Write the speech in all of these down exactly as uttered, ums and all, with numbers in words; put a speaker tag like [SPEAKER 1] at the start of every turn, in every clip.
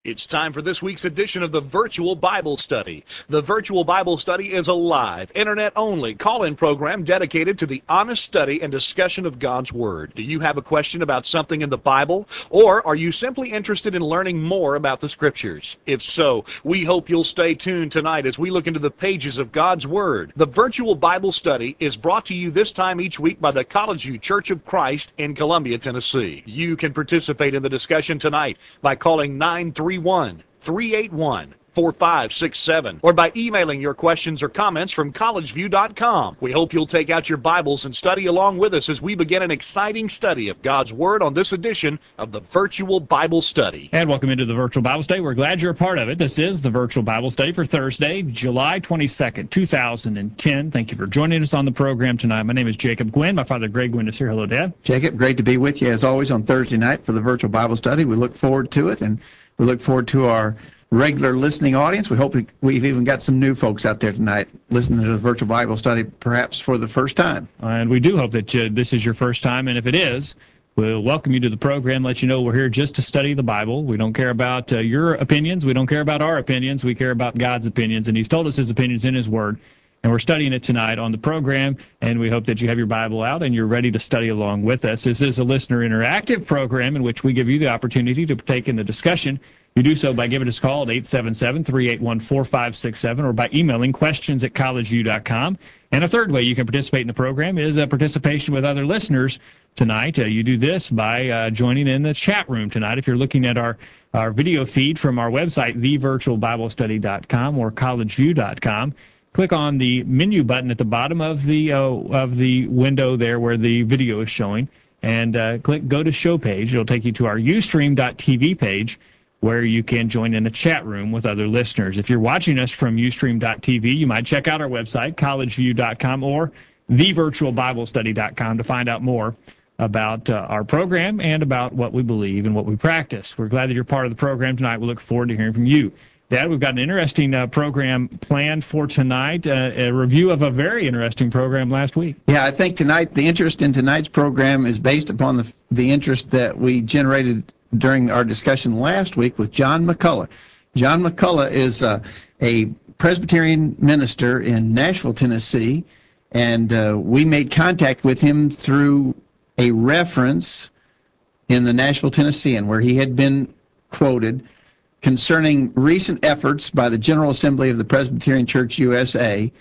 [SPEAKER 1] It's time for this week's edition of the Virtual Bible Study. The Virtual Bible Study is a live, internet-only call-in program dedicated to the honest study and discussion of God's Word. Do you have a question about something in the Bible, or are you simply interested in learning more about the Scriptures? If so, we hope you'll stay tuned tonight as we look into the pages of God's Word. The Virtual Bible Study is brought to you this time each week by the College View Church of Christ in Columbia, Tennessee. You can participate in the discussion tonight by calling nine three one, three eight one, four five six seven or by emailing your questions or comments from college view dot com. We hope you'll take out your Bibles and study along with us as we begin an exciting study of God's Word on this edition of the Virtual Bible Study.
[SPEAKER 2] And welcome into the Virtual Bible Study. We're glad you're a part of it. This is the Virtual Bible Study for Thursday, July twenty-second, two thousand ten. Thank you for joining us on the program tonight. My name is Jacob Gwynn. My father, Greg Gwynn, is here. Hello, Dad.
[SPEAKER 3] Jacob, great to be with you as always on Thursday night for the Virtual Bible Study. We look forward to it, and we look forward to our regular listening audience. We hope we've even got some new folks out there tonight listening to the Virtual Bible Study, perhaps for the first time.
[SPEAKER 2] And we do hope that uh, this is your first time, and if it is, we'll welcome you to the program, let you know we're here just to study the Bible. We don't care about uh, your opinions. We don't care about our opinions. We care about God's opinions, and He's told us His opinions in His Word. And we're studying it tonight on the program, and we hope that you have your Bible out and you're ready to study along with us. This is a listener interactive program in which we give you the opportunity to partake in the discussion. You do so by giving us a call at eight seven seven, three eight one, four five six seven or by emailing questions at college view dot com. And a third way you can participate in the program is uh, participation with other listeners tonight. Uh, you do this by uh, joining in the chat room tonight. If you're looking at our, our video feed from our website, the virtual bible study dot com or college view dot com, click on the menu button at the bottom of the uh, of the window there where the video is showing, and uh, click Go to Show Page. It'll take you to our ustream dot t v page, where you can join in a chat room with other listeners. If you're watching us from ustream dot t v, you might check out our website, college view dot com or the virtual bible study dot com, to find out more about uh, our program and about what we believe and what we practice. We're glad that you're part of the program tonight. We look forward to hearing from you. Dad, we've got an interesting uh, program planned for tonight, uh, a review of a very interesting program last week.
[SPEAKER 3] Yeah, I think tonight, the interest in tonight's program is based upon the, the interest that we generated during our discussion last week with John McCullough. John McCullough is uh, a Presbyterian minister in Nashville, Tennessee, and uh, we made contact with him through a reference in the Nashville Tennessean where he had been quoted concerning recent efforts by the General Assembly of the Presbyterian Church U S A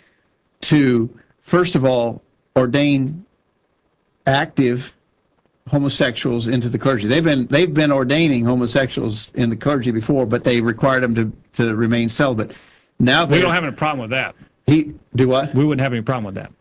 [SPEAKER 3] to, first of all, ordain active homosexuals into the clergy. They've been they've been ordaining homosexuals in the clergy before, but they required them to, to remain celibate. Now
[SPEAKER 2] we don't have any problem with that.
[SPEAKER 3] He do what?
[SPEAKER 2] We wouldn't have any problem with that.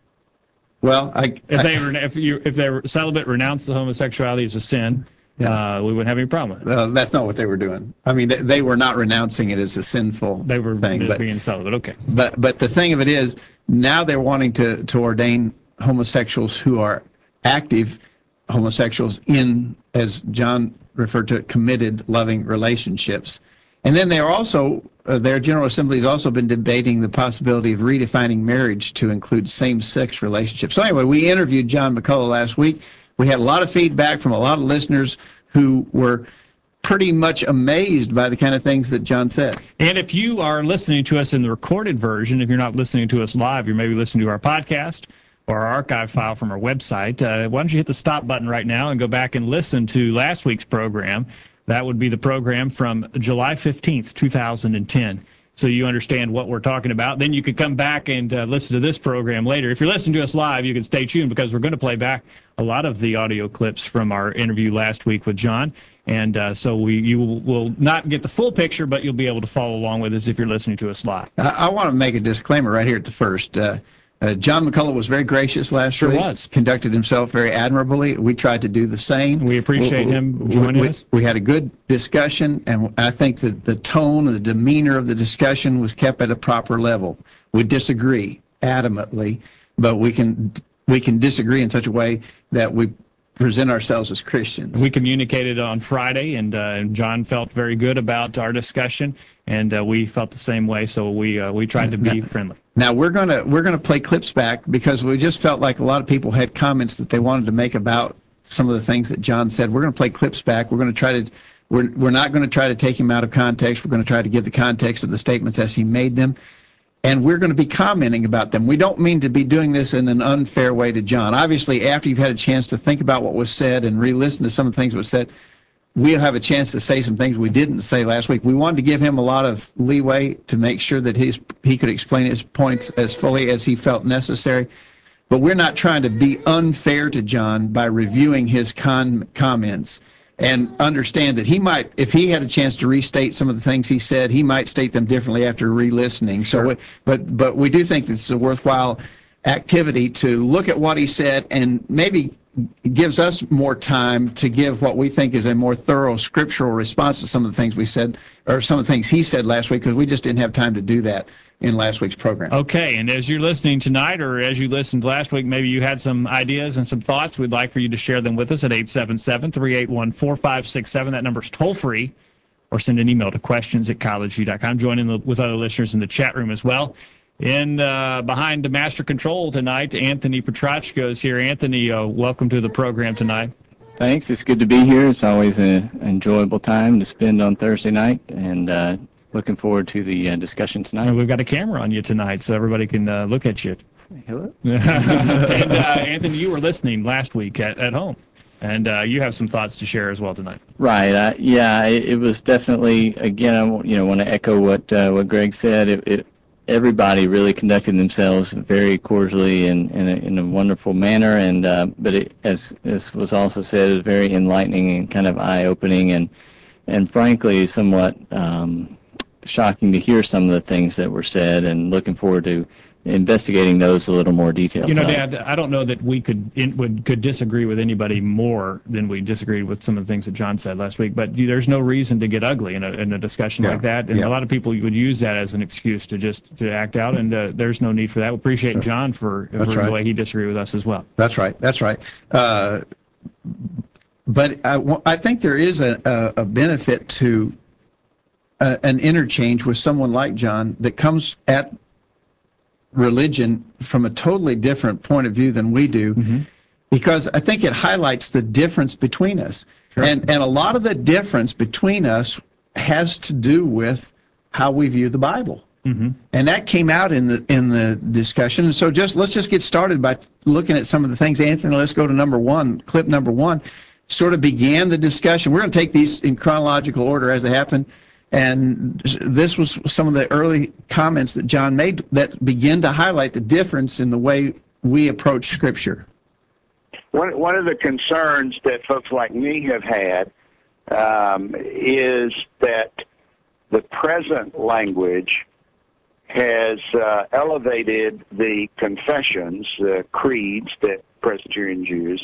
[SPEAKER 3] Well, I,
[SPEAKER 2] if
[SPEAKER 3] I,
[SPEAKER 2] they were if you if they were celibate, renounce the homosexuality as a sin. Yeah. Uh, we wouldn't have any problem with it.
[SPEAKER 3] Uh, that's not what they were doing. I mean, they, they were not renouncing it as a sinful
[SPEAKER 2] they were
[SPEAKER 3] thing. But,
[SPEAKER 2] being celibate, okay.
[SPEAKER 3] But but the thing of it is, now they're wanting to, to ordain homosexuals who are active homosexuals in, as John referred to it, committed, loving relationships. And then they are also, uh, their General Assembly has also been debating the possibility of redefining marriage to include same-sex relationships. So anyway, we interviewed John McCullough last week. We had a lot of feedback from a lot of listeners who were pretty much amazed by the kind of things that John said.
[SPEAKER 2] And if you are listening to us in the recorded version, if you're not listening to us live, you're maybe listening to our podcast or our archive file from our website, uh, why don't you hit the stop button right now and go back and listen to last week's program. That would be the program from July fifteenth, two thousand ten. So you understand what we're talking about. Then you could come back and uh, listen to this program later. If you're listening to us live, you can stay tuned because we're going to play back a lot of the audio clips from our interview last week with John. And uh, so we you will not get the full picture, but you'll be able to follow along with us if you're listening to us live.
[SPEAKER 3] I, I want to make a disclaimer right here at the first. Uh, uh, John McCullough was very gracious last
[SPEAKER 2] sure
[SPEAKER 3] week.
[SPEAKER 2] Sure was.
[SPEAKER 3] Conducted himself very admirably. We tried to do the same.
[SPEAKER 2] We appreciate we, him joining
[SPEAKER 3] we,
[SPEAKER 2] us.
[SPEAKER 3] We had a good discussion, and I think that the tone and the demeanor of the discussion was kept at a proper level. We disagree adamantly, but we can we can disagree in such a way that we present ourselves as Christians.
[SPEAKER 2] We communicated on Friday, and uh, John felt very good about our discussion, and uh, we felt the same way. So we uh, we tried to be
[SPEAKER 3] now,
[SPEAKER 2] friendly.
[SPEAKER 3] Now we're gonna we're gonna play clips back because we just felt like a lot of people had comments that they wanted to make about some of the things that John said. We're gonna play clips back. We're gonna try to We're, we're not going to try to take him out of context. We're going to try to give the context of the statements as he made them. And we're going to be commenting about them. We don't mean to be doing this in an unfair way to John. Obviously, after you've had a chance to think about what was said and re-listen to some of the things that were said, we'll have a chance to say some things we didn't say last week. We wanted to give him a lot of leeway to make sure that his, he could explain his points as fully as he felt necessary. But we're not trying to be unfair to John by reviewing his con comments. And understand that he might, if he had a chance to restate some of the things he said, he might state them differently after re-listening. So, we, but but we do think this is a worthwhile activity to look at what he said, and maybe gives us more time to give what we think is a more thorough scriptural response to some of the things we said, or some of the things he said last week, because we just didn't have time to do that in last week's program.
[SPEAKER 2] Okay, and as you're listening tonight, or as you listened last week, maybe you had some ideas and some thoughts. We'd like for you to share them with us at eight seven seven, three eight one, four five six seven. That number's toll-free, or send an email to questions at college view dot com. Join in the, with other listeners in the chat room as well. In uh, behind the master control tonight, Anthony Petrachko is here. Anthony, uh, welcome to the program tonight.
[SPEAKER 4] Thanks. It's good to be here. It's always an enjoyable time to spend on Thursday night, and uh, looking forward to the uh, discussion tonight.
[SPEAKER 2] And we've got a camera on you tonight, so everybody can uh, look at you.
[SPEAKER 4] Hello.
[SPEAKER 2] and uh, Anthony, you were listening last week at, at home, and uh, you have some thoughts to share as well tonight.
[SPEAKER 4] Right. Uh, yeah, it, it was definitely, again, I you know, want to echo what uh, what Greg said. It, it everybody really conducted themselves very cordially and in, in, a, in a wonderful manner, and uh, but it, as as was also said, it was very enlightening and kind of eye-opening, and and frankly somewhat um, shocking to hear some of the things that were said, and looking forward to investigating those a little more detailed.
[SPEAKER 2] You know,
[SPEAKER 4] tonight.
[SPEAKER 2] Dad, I don't know that we could in, would could disagree with anybody more than we disagreed with some of the things that John said last week. But there's no reason to get ugly in a in a discussion
[SPEAKER 3] Yeah.
[SPEAKER 2] like that. And
[SPEAKER 3] Yeah.
[SPEAKER 2] a lot of people would use that as an excuse to just to act out. And uh, there's no need for that. We appreciate
[SPEAKER 3] Sure.
[SPEAKER 2] John for, for
[SPEAKER 3] That's right.
[SPEAKER 2] the way he disagreed with us as well.
[SPEAKER 3] That's right. That's right. Uh, but I, wa- I think there is a, a, a benefit to a, an interchange with someone like John that comes at religion from a totally different point of view than we do,
[SPEAKER 2] Mm-hmm.
[SPEAKER 3] because I think it highlights the difference between us.
[SPEAKER 2] Sure.
[SPEAKER 3] And and a lot of the difference between us has to do with how we view the Bible.
[SPEAKER 2] Mm-hmm.
[SPEAKER 3] And that came out in the in the discussion. And so just let's just get started by looking at some of the things. Anthony, let's go to number one, clip number one. Sort of began the discussion. We're going to take these in chronological order as they happen. And this was some of the early comments that John made that begin to highlight the difference in the way we approach Scripture.
[SPEAKER 5] One, one of the concerns that folks like me have had um, is that the present language has uh, elevated the confessions, the creeds that Presbyterians use,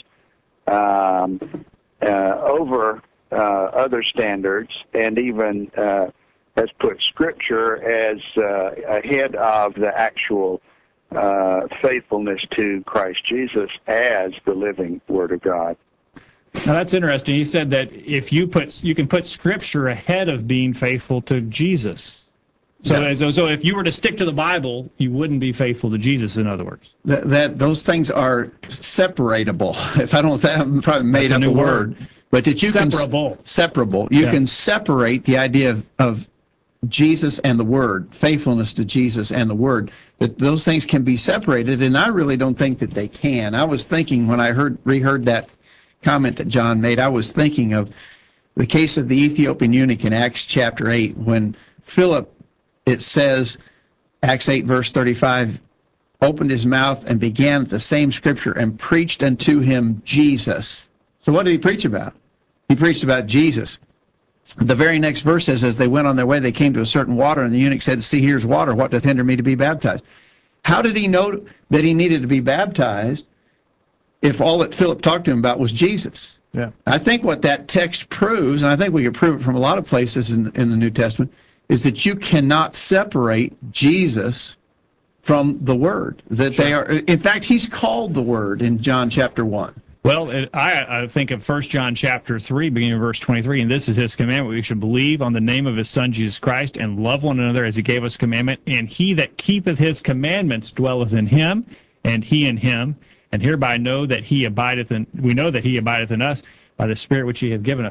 [SPEAKER 5] um, uh, over uh, other standards, and even uh, has put Scripture as uh, ahead of the actual uh, faithfulness to Christ Jesus as the living Word of God.
[SPEAKER 2] Now that's interesting. He said that if you put you can put Scripture ahead of being faithful to Jesus. So,
[SPEAKER 3] Yeah.
[SPEAKER 2] so, so if you were to stick to the Bible, you wouldn't be faithful to Jesus. In other words,
[SPEAKER 3] That, that those things are separable. If I don't, I'm probably made
[SPEAKER 2] That's a
[SPEAKER 3] up a
[SPEAKER 2] new
[SPEAKER 3] word,
[SPEAKER 2] word.
[SPEAKER 3] but that you
[SPEAKER 2] Separable.
[SPEAKER 3] can separable. You
[SPEAKER 2] Yeah.
[SPEAKER 3] can separate the idea of, of Jesus and the Word, faithfulness to Jesus and the Word. That those things can be separated, and I really don't think that they can. I was thinking when I heard reheard that comment that John made, I was thinking of the case of the Ethiopian eunuch in Acts chapter eight, when Philip, it says, Acts eight verse thirty-five, opened his mouth and began at the same scripture and preached unto him Jesus. So what did he preach about? He preached about Jesus. The very next verse says, as they went on their way, they came to a certain water, and the eunuch said, see, here's water. What doth hinder me to be baptized? How did he know that he needed to be baptized if all that Philip talked to him about was Jesus?
[SPEAKER 2] yeah.
[SPEAKER 3] I think what that text proves, and I think we can prove it from a lot of places in, in the New Testament, is that you cannot separate Jesus from the Word. That they are, in fact, he's called the Word in John chapter one.
[SPEAKER 2] Well, it, I, I think of First John chapter three, beginning of verse twenty-three, and this is his commandment: we should believe on the name of his Son Jesus Christ, and love one another as he gave us commandment. And he that keepeth his commandments dwelleth in him, and he in him. And hereby know that he abideth in we know that he abideth in us by the Spirit which he hath given us.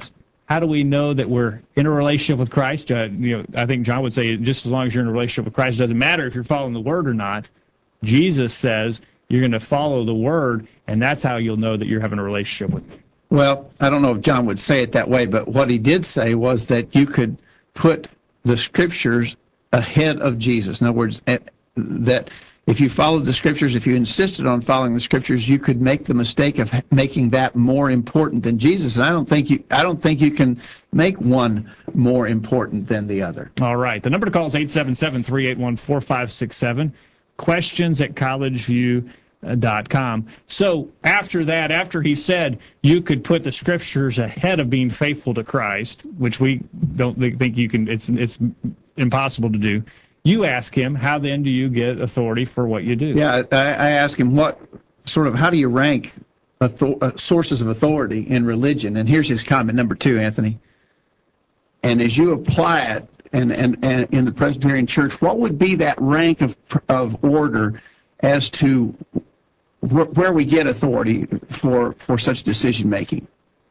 [SPEAKER 2] How do we know that we're in a relationship with Christ? Uh, you know, I think John would say just as long as you're in a relationship with Christ, it doesn't matter if you're following the Word or not. Jesus says you're going to follow the Word, and that's how you'll know that you're having a relationship with me.
[SPEAKER 3] Well, I don't know if John would say it that way, but what he did say was that you could put the Scriptures ahead of Jesus. In other words, that if you followed the Scriptures, if you insisted on following the Scriptures, you could make the mistake of making that more important than Jesus. And I don't think you, I don't think you can make one more important than the other.
[SPEAKER 2] All right. The number to call is eight seven seven, three eight one, four five six seven. Questions at college view dot com. So after that, after he said you could put the Scriptures ahead of being faithful to Christ, which we don't think you can, it's it's impossible to do. You ask him, how then do you get authority for what you do?
[SPEAKER 3] Yeah, I, I ask him, what sort of, how do you rank author, uh, sources of authority in religion? And here's his comment, number two, Anthony. And as you apply it and, and, and in the Presbyterian Church, what would be that rank of, of order as to wh- where we get authority for, for such decision-making?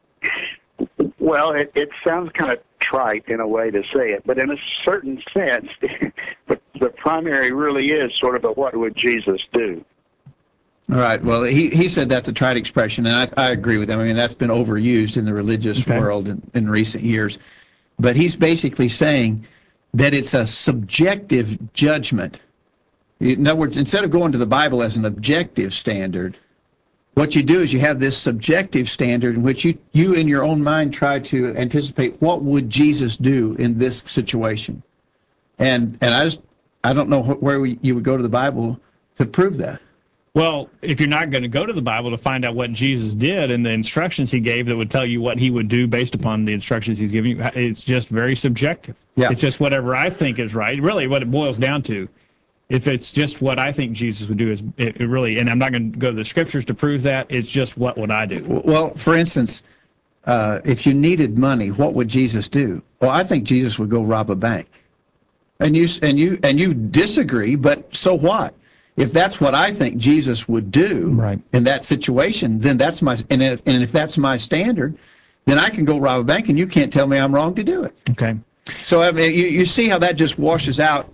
[SPEAKER 5] Well, it, it sounds kind of trite in a way to say it, but in a certain sense, the, the primary really is sort of a what would Jesus do?
[SPEAKER 3] All right. Well, he, he said that's a trite expression, and I, I agree with him. I mean, that's been overused in the religious
[SPEAKER 2] okay.
[SPEAKER 3] world in, in recent years. But he's basically saying that it's a subjective judgment. In other words, instead of going to the Bible as an objective standard, what you do is you have this subjective standard in which you, you in your own mind try to anticipate what would Jesus do in this situation. And and I just I don't know where we, you would go to the Bible to prove that.
[SPEAKER 2] Well, if you're not going to go to the Bible to find out what Jesus did and the instructions he gave that would tell you what he would do based upon the instructions he's giving you, it's just very subjective.
[SPEAKER 3] Yeah.
[SPEAKER 2] It's just whatever I think is right. Really, what it boils down to. If it's just what I think Jesus would do, is it, it really, and I'm not going to go to the Scriptures to prove that, it's just what would I do.
[SPEAKER 3] Well, for instance, uh, if you needed money, what would Jesus do? Well, I think Jesus would go rob a bank. And you and you and you disagree, but so what? If that's what I think Jesus would do
[SPEAKER 2] right.
[SPEAKER 3] in that situation, then that's my and if, and if that's my standard, then I can go rob a bank, and you can't tell me I'm wrong to do it.
[SPEAKER 2] Okay.
[SPEAKER 3] So I mean, you you see how that just washes out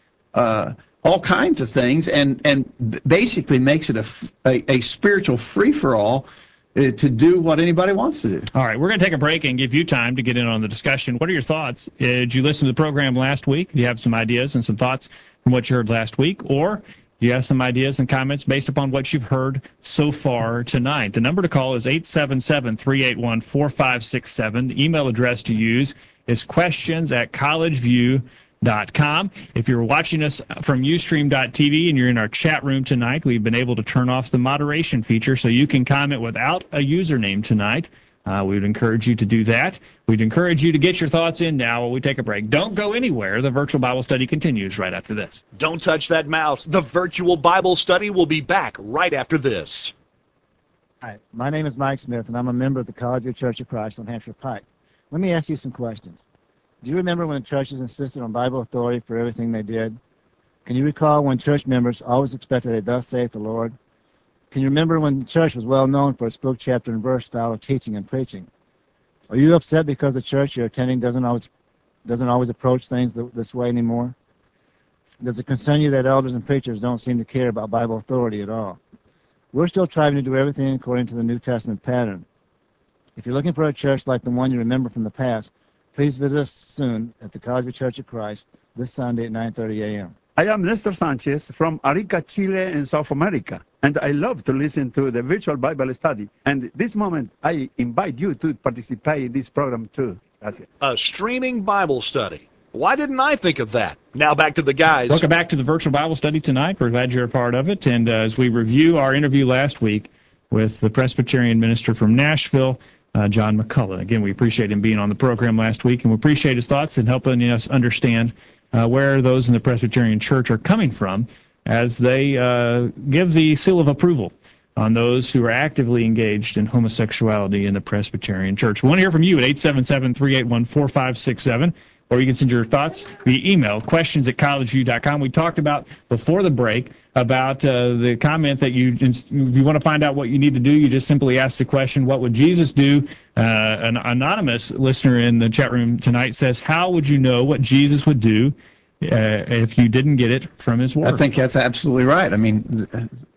[SPEAKER 3] Uh, all kinds of things, and, and basically makes it a, a, a spiritual free-for-all uh, to do what anybody wants to do.
[SPEAKER 2] All right, we're going to take a break and give you time to get in on the discussion. What are your thoughts? Uh, did you listen to the program last week? Do you have some ideas and some thoughts from what you heard last week? Or do you have some ideas and comments based upon what you've heard so far tonight? The number to call is eight seven seven, three eight one, four five six seven. The email address to use is questions at collegeview dot com. If you're watching us from ustream dot t v and you're in our chat room tonight, we've been able to turn off the moderation feature so you can comment without a username tonight. Uh, we would encourage you to do that. We'd encourage you to get your thoughts in now while we take a break. Don't go anywhere. The virtual Bible study continues right after this.
[SPEAKER 1] Don't touch that mouse. The virtual Bible study will be back right after this.
[SPEAKER 6] Hi, my name is Mike Smith, and I'm a member of the College View Church of Christ on Hampshire Pike. Let me ask you some questions. Do you remember when the churches insisted on Bible authority for everything they did? Can you recall when church members always expected a thus saith the Lord? Can you remember when the church was well known for its book, chapter, and verse style of teaching and preaching? Are you upset because the church you're attending doesn't always doesn't always approach things th- this way anymore? Does it concern you that elders and preachers don't seem to care about Bible authority at all? We're still trying to do everything according to the New Testament pattern. If you're looking for a church like the one you remember from the past, please visit us soon at the College View Church of Christ this Sunday at nine thirty a.m.
[SPEAKER 7] I am Nestor Sanchez from Arica, Chile in South America, and I love to listen to the virtual Bible study. And this moment, I invite you to participate in this program too. Gracias.
[SPEAKER 1] A streaming Bible study. Why didn't I think of that? Now back to the guys.
[SPEAKER 2] Welcome back to the virtual Bible study tonight. We're glad you're a part of it. And uh, as we review our interview last week with the Presbyterian minister from Nashville, Uh, John McCullough. Again, we appreciate him being on the program last week, and we appreciate his thoughts and helping us understand uh, where those in the Presbyterian Church are coming from as they uh, give the seal of approval on those who are actively engaged in homosexuality in the Presbyterian Church. We want to hear from you at eight seven seven, three eight one, four five six seven. or you can send your thoughts via email, questions at collegeview dot com. We talked about before the break about uh, the comment that you, if you want to find out what you need to do, you just simply ask the question, what would Jesus do? Uh, an anonymous listener in the chat room tonight says, how would you know what Jesus would do uh, if you didn't get it from his word?
[SPEAKER 3] I think that's absolutely right. I mean,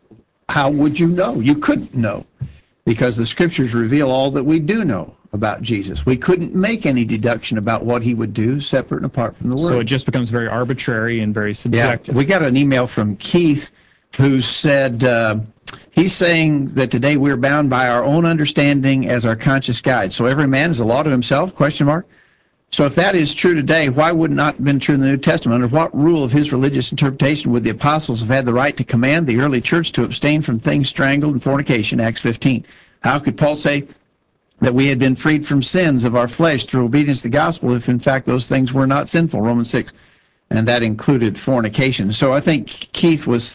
[SPEAKER 3] how would you know? You couldn't know, because the scriptures reveal all that we do know about Jesus. We couldn't make any deduction about what he would do separate and apart from the word.
[SPEAKER 2] So it just becomes very arbitrary and very subjective.
[SPEAKER 3] Yeah, we got an email from Keith who said, uh, he's saying that today we're bound by our own understanding as our conscious guide. So every man is a law to himself, question mark. So if that is true today, why would it not have been true in the New Testament? Under what rule of his religious interpretation would the apostles have had the right to command the early church to abstain from things strangled and fornication, Acts fifteen? How could Paul say that we had been freed from sins of our flesh through obedience to the gospel if in fact those things were not sinful, Romans six, and that included fornication? So I think Keith was,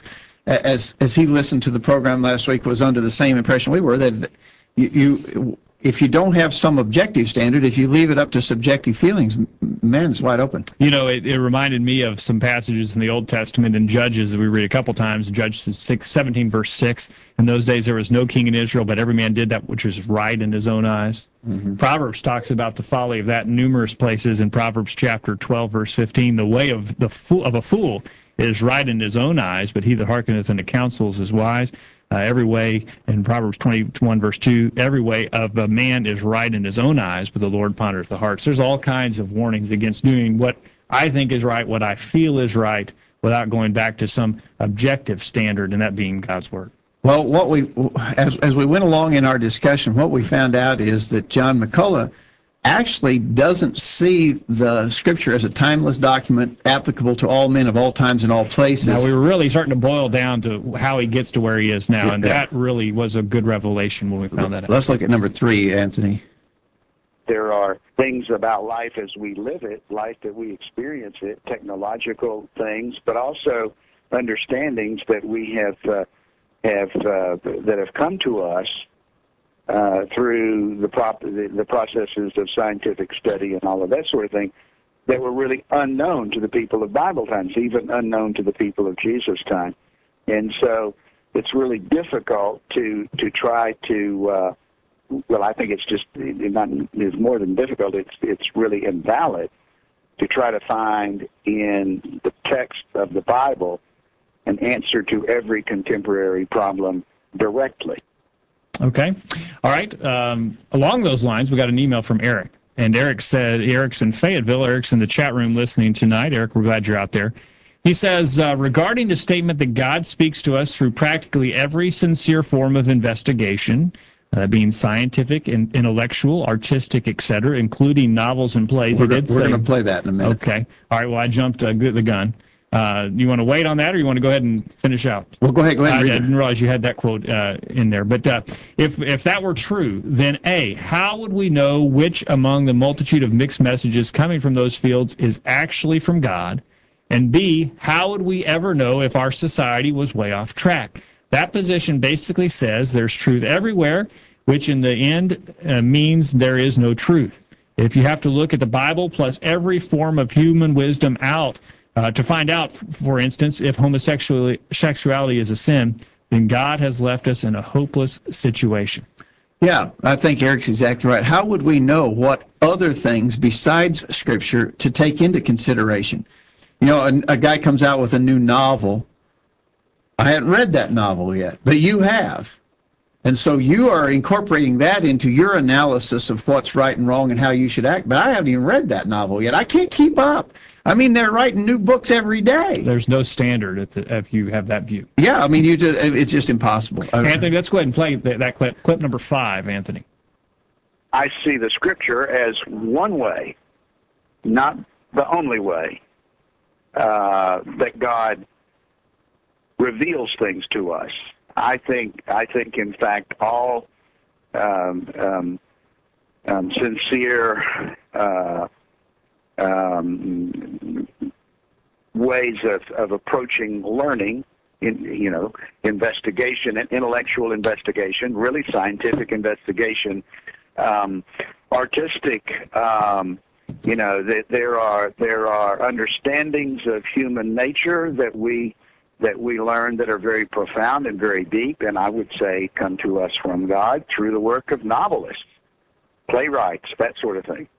[SPEAKER 3] as as he listened to the program last week, was under the same impression we were, that you, you if you don't have some objective standard, if you leave it up to subjective feelings, man, it's wide open.
[SPEAKER 2] You know, it, it reminded me of some passages in the Old Testament in Judges that we read a couple times. Judges six, seventeen, verse six. In those days there was no king in Israel, but every man did that which was right in his own eyes. Mm-hmm. Proverbs talks about the folly of that in numerous places. In Proverbs chapter twelve, verse fifteen, the way of the fool, of a fool is right in his own eyes, but he that hearkeneth unto counsels is wise. Uh, every way, in Proverbs twenty-one, verse two, every way of a man is right in his own eyes, but the Lord pondereth the hearts. There's all kinds of warnings against doing what I think is right, what I feel is right, without going back to some objective standard, and that being God's Word.
[SPEAKER 3] Well, what we, as, as we went along in our discussion, what we found out is that John McCullough actually doesn't see the Scripture as a timeless document applicable to all men of all times and all places.
[SPEAKER 2] Now, we were really starting to boil down to how he gets to where he is now, and that really was a good revelation when we found that out.
[SPEAKER 3] Let's look at number three, Anthony.
[SPEAKER 5] There are things about life as we live it, life that we experience it, technological things, but also understandings that we have uh, have uh, that have come to us Uh, through the, prop- the, the processes of scientific study and all of that sort of thing, that were really unknown to the people of Bible times, even unknown to the people of Jesus' time. And so it's really difficult to to try to, uh, well, I think it's just, it not, it's more than difficult, it's, it's really invalid to try to find in the text of the Bible an answer to every contemporary problem directly.
[SPEAKER 2] Okay. All right. Um, along those lines, we got an email from Eric. And Eric said, Eric's in Fayetteville. Eric's in the chat room listening tonight. Eric, we're glad you're out there. He says, uh, regarding the statement that God speaks to us through practically every sincere form of investigation, uh, being scientific, and intellectual, artistic, et cetera, including novels and plays.
[SPEAKER 3] We're,
[SPEAKER 2] he did
[SPEAKER 3] we're
[SPEAKER 2] say,
[SPEAKER 3] going to play that in a minute.
[SPEAKER 2] Okay. All right. Well, I jumped uh, the gun. Uh, you want to wait on that, or you want to go ahead and finish out?
[SPEAKER 3] Well, go ahead. Go ahead.
[SPEAKER 2] I,
[SPEAKER 3] And read
[SPEAKER 2] I
[SPEAKER 3] it.
[SPEAKER 2] didn't realize you had that quote uh, in there. But uh, if if that were true, then A, how would we know which among the multitude of mixed messages coming from those fields is actually from God? And B, how would we ever know if our society was way off track? That position basically says there's truth everywhere, which in the end uh, means there is no truth. If you have to look at the Bible plus every form of human wisdom out, Uh, to find out, for instance, if homosexuality sexuality is a sin, then God has left us in a hopeless situation.
[SPEAKER 3] Yeah, I think Eric's exactly right. How would we know what other things besides Scripture to take into consideration? You know, a, a guy comes out with a new novel. I hadn't read that novel yet, but you have. And so you are incorporating that into your analysis of what's right and wrong and how you should act. But I haven't even read that novel yet. I can't keep up. I mean, they're writing new books every day.
[SPEAKER 2] There's no standard if, the, if you have that view.
[SPEAKER 3] Yeah, I mean, you just, it's just impossible.
[SPEAKER 2] Anthony, let's go ahead and play that, that clip, clip number five, Anthony.
[SPEAKER 5] I see the Scripture as one way, not the only way, uh, that God reveals things to us. I think, I think, in fact, all um, um, um, sincere uh, um, ways of, of approaching learning, in, you know, investigation and intellectual investigation, really scientific investigation, um, artistic um, You know, that there are there are understandings of human nature that we that we learn that are very profound and very deep, and I would say come to us from God through the work of novelists, playwrights, that sort of thing.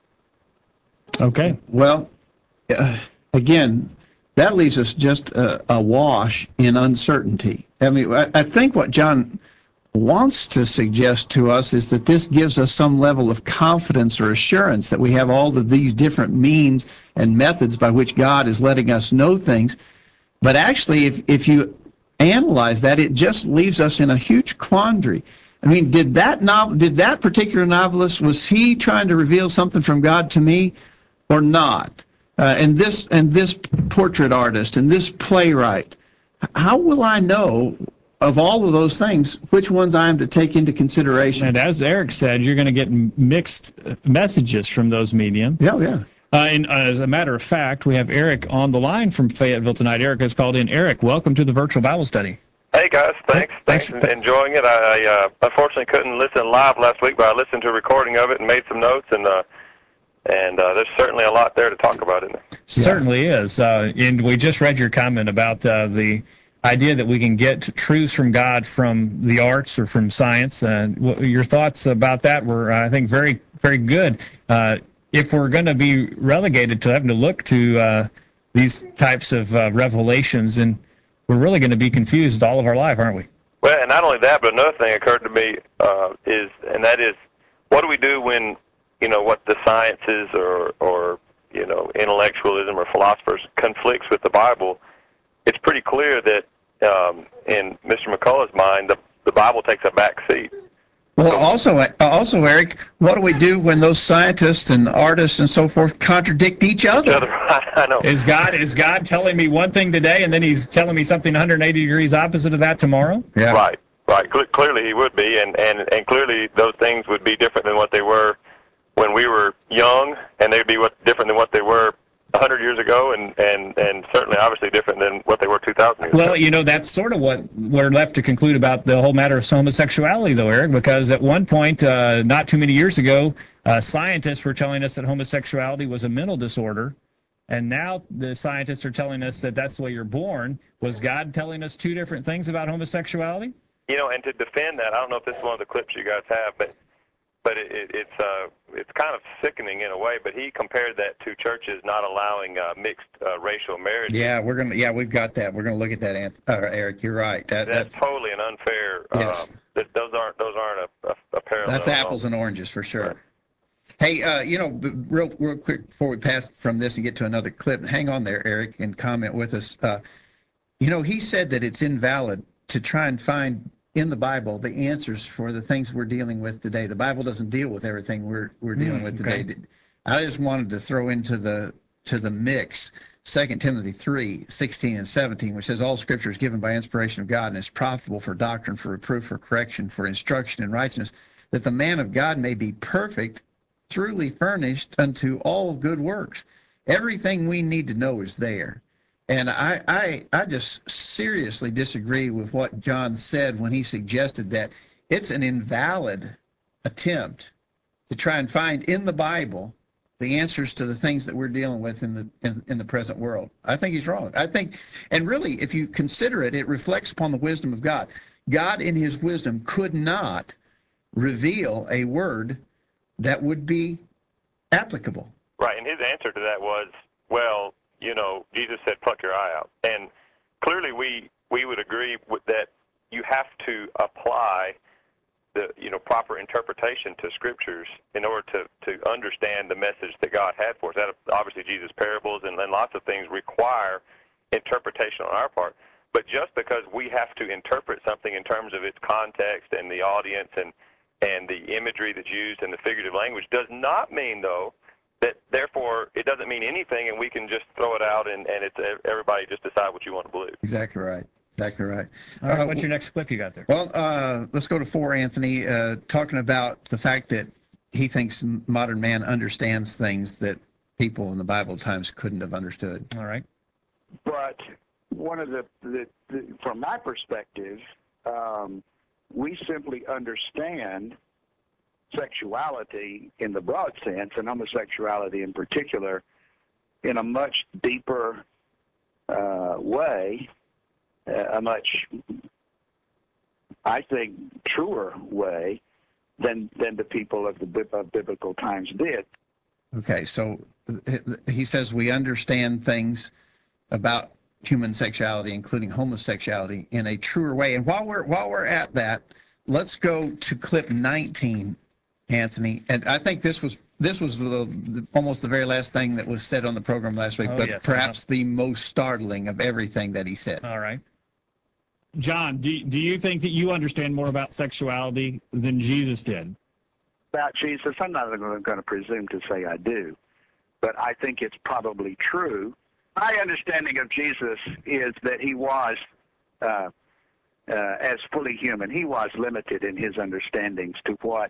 [SPEAKER 2] Okay.
[SPEAKER 3] Well, uh, again, that leaves us just uh, awash in uncertainty. I mean, I, I think what John wants to suggest to us is that this gives us some level of confidence or assurance that we have all of these different means and methods by which God is letting us know things. But actually, if, if you analyze that, it just leaves us in a huge quandary. I mean, did that novel, did that particular novelist, was he trying to reveal something from God to me or not? Uh, and this and this portrait artist and this playwright, how will I know of all of those things which ones I am to take into consideration?
[SPEAKER 2] And as Eric said, you're going to get mixed messages from those mediums.
[SPEAKER 3] Yeah, yeah.
[SPEAKER 2] Uh, and uh, as a matter of fact, we have Eric on the line from Fayetteville tonight. Eric has called in. Eric, welcome to the virtual Bible study.
[SPEAKER 8] Hey, guys. Thanks.
[SPEAKER 2] Thanks.
[SPEAKER 8] Thanks. Enjoying it. I, I uh, unfortunately couldn't listen live last week, but I listened to a recording of it and made some notes, and uh, and uh, there's certainly a lot there to talk about in there.
[SPEAKER 2] Certainly is. Uh, and we just read your comment about uh, the idea that we can get truths from God from the arts or from science. And uh, your thoughts about that were, I think, very, very good. Uh, if we're going to be relegated to having to look to uh, these types of uh, revelations, and we're really going to be confused all of our life, aren't we?
[SPEAKER 8] Well, and not only that, but another thing occurred to me uh, is, and that is, what do we do when, you know, what the sciences or, or you know, intellectualism or philosophers conflicts with the Bible? It's pretty clear that um, in Mister McCullough's mind, the, the Bible takes a back seat.
[SPEAKER 3] Well, also, also, Eric, what do we do when those scientists and artists and so forth contradict each other?
[SPEAKER 8] I know.
[SPEAKER 2] Is God is God telling me one thing today, and then He's telling me something one hundred eighty degrees opposite of that tomorrow?
[SPEAKER 3] Yeah.
[SPEAKER 8] Right, right. Cle- clearly He would be, and, and, and clearly those things would be different than what they were when we were young, and they'd be what, different than what they were one hundred years ago, and, and, and certainly obviously different than what they were two thousand years
[SPEAKER 2] Well,
[SPEAKER 8] ago.
[SPEAKER 2] you know, that's sort of what we're left to conclude about the whole matter of homosexuality, though, Eric, because at one point, uh, not too many years ago, uh, scientists were telling us that homosexuality was a mental disorder, and now the scientists are telling us that that's the way you're born. Was God telling us two different things about homosexuality?
[SPEAKER 8] You know, and to defend that, I don't know if this is one of the clips you guys have, but but it, it, it's uh, it's kind of sickening in a way. But he compared that to churches not allowing uh, mixed uh, racial marriages.
[SPEAKER 3] Yeah, we're gonna. Yeah, we've got that. We're gonna look at that, Anth- uh, Eric. You're right. That,
[SPEAKER 8] That's
[SPEAKER 3] that,
[SPEAKER 8] totally an unfair.
[SPEAKER 3] Yes.
[SPEAKER 8] Um, that those aren't those aren't a, a, a parallel.
[SPEAKER 3] that's
[SPEAKER 8] at all.
[SPEAKER 3] apples and oranges for sure.
[SPEAKER 8] Right.
[SPEAKER 3] Hey, uh, you know, b- real, real quick before we pass from this and get to another clip, hang on there, Eric, and comment with us. Uh, you know, he said that it's invalid to try and find in the Bible the answers for the things we're dealing with today. The Bible doesn't deal with everything we're we're dealing
[SPEAKER 2] Mm,
[SPEAKER 3] with
[SPEAKER 2] okay.
[SPEAKER 3] today. I just wanted to throw into the to the mix Second Timothy three sixteen and seventeen, which says all Scripture is given by inspiration of God and is profitable for doctrine, for reproof, for correction, for instruction in righteousness, that the man of God may be perfect, truly furnished unto all good works. Everything we need to know is there. And I, I, I just seriously disagree with what John said when he suggested that it's an invalid attempt to try and find in the Bible the answers to the things that we're dealing with in the in, in the present world. I think he's wrong. I think, and really, if you consider it, it reflects upon the wisdom of God. God, in his wisdom, could not reveal a word that would be applicable.
[SPEAKER 8] Right, and his answer to that was, well, you know, Jesus said, pluck your eye out. And clearly we we would agree with that you have to apply the, you know, proper interpretation to Scriptures in order to, to understand the message that God had for us. That, obviously, Jesus' parables and, and lots of things require interpretation on our part. But just because we have to interpret something in terms of its context and the audience and, and the imagery that's used and the figurative language does not mean, though, that therefore it doesn't mean anything and we can just throw it out and, and it's everybody just decide what you want to believe.
[SPEAKER 3] Exactly right. Exactly right.
[SPEAKER 2] All right,
[SPEAKER 3] Uh,
[SPEAKER 2] what's your next clip you got there?
[SPEAKER 3] Well, uh, let's go to four, Anthony, uh, talking about the fact that he thinks modern man understands things that people in the Bible times couldn't have understood.
[SPEAKER 2] All right.
[SPEAKER 5] But one of the, the, the from my perspective, um, we simply understand sexuality in the broad sense, and homosexuality in particular, in a much deeper uh, way, uh, a much, I think, truer way than than the people of the of biblical times did.
[SPEAKER 3] Okay, so he says we understand things about human sexuality, including homosexuality, in a truer way. And while we're while we're at that, let's go to clip nineteen, Anthony. And I think this was this was the, the, almost the very last thing that was said on the program last week,
[SPEAKER 2] Oh,
[SPEAKER 3] but
[SPEAKER 2] yes,
[SPEAKER 3] perhaps
[SPEAKER 2] uh-huh.
[SPEAKER 3] the most startling of everything that he said.
[SPEAKER 2] All right. John, do, do you think that you understand more about sexuality than Jesus did?
[SPEAKER 5] About Jesus, I'm not going to presume to say I do, but I think it's probably true. My understanding of Jesus is that he was, uh, uh, as fully human, he was limited in his understandings to what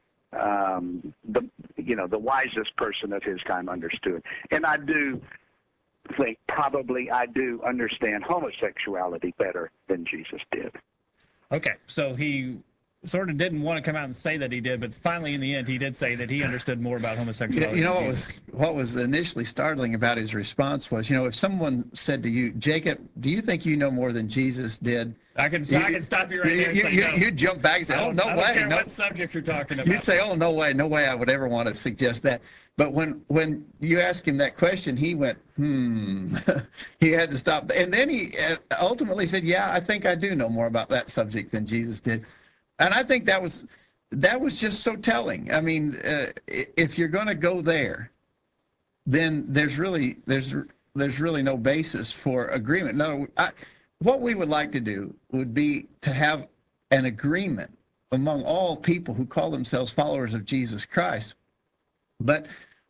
[SPEAKER 5] um, the you know the wisest person of his time understood. And I do think probably I do understand homosexuality better than Jesus did.
[SPEAKER 2] Okay, so he sort of didn't want to come out and say that he did, but finally in the end he did say that he understood more about
[SPEAKER 3] You
[SPEAKER 2] homosexuality.
[SPEAKER 3] know, you know
[SPEAKER 2] than
[SPEAKER 3] what
[SPEAKER 2] Jesus.
[SPEAKER 3] was what was initially startling about his response was, you know, if someone said to you, Jacob, do you think you know more than Jesus did?
[SPEAKER 2] I can, so I can stop you right
[SPEAKER 3] you,
[SPEAKER 2] there and
[SPEAKER 3] you,
[SPEAKER 2] say
[SPEAKER 3] you,
[SPEAKER 2] no.
[SPEAKER 3] You'd jump back and say,
[SPEAKER 2] I
[SPEAKER 3] oh,
[SPEAKER 2] don't-
[SPEAKER 3] no
[SPEAKER 2] I don't
[SPEAKER 3] way.
[SPEAKER 2] care
[SPEAKER 3] No.
[SPEAKER 2] what subject you're talking about.
[SPEAKER 3] You'd say, oh, no way, no way I would ever want to suggest that. But when when you asked him that question, he went, hmm. He had to stop. And then he uh, ultimately said, yeah, I think I do know more about that subject than Jesus did. And I think that was that was just so telling. I mean, uh, if you're going to go there, then there's really there's there's really no basis for agreement. No, I, what we would like to do would be to have an agreement among all people who call themselves followers of Jesus Christ. But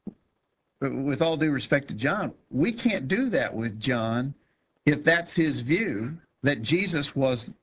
[SPEAKER 3] with all due respect to John, we can't do that with John if that's his view, that Jesus was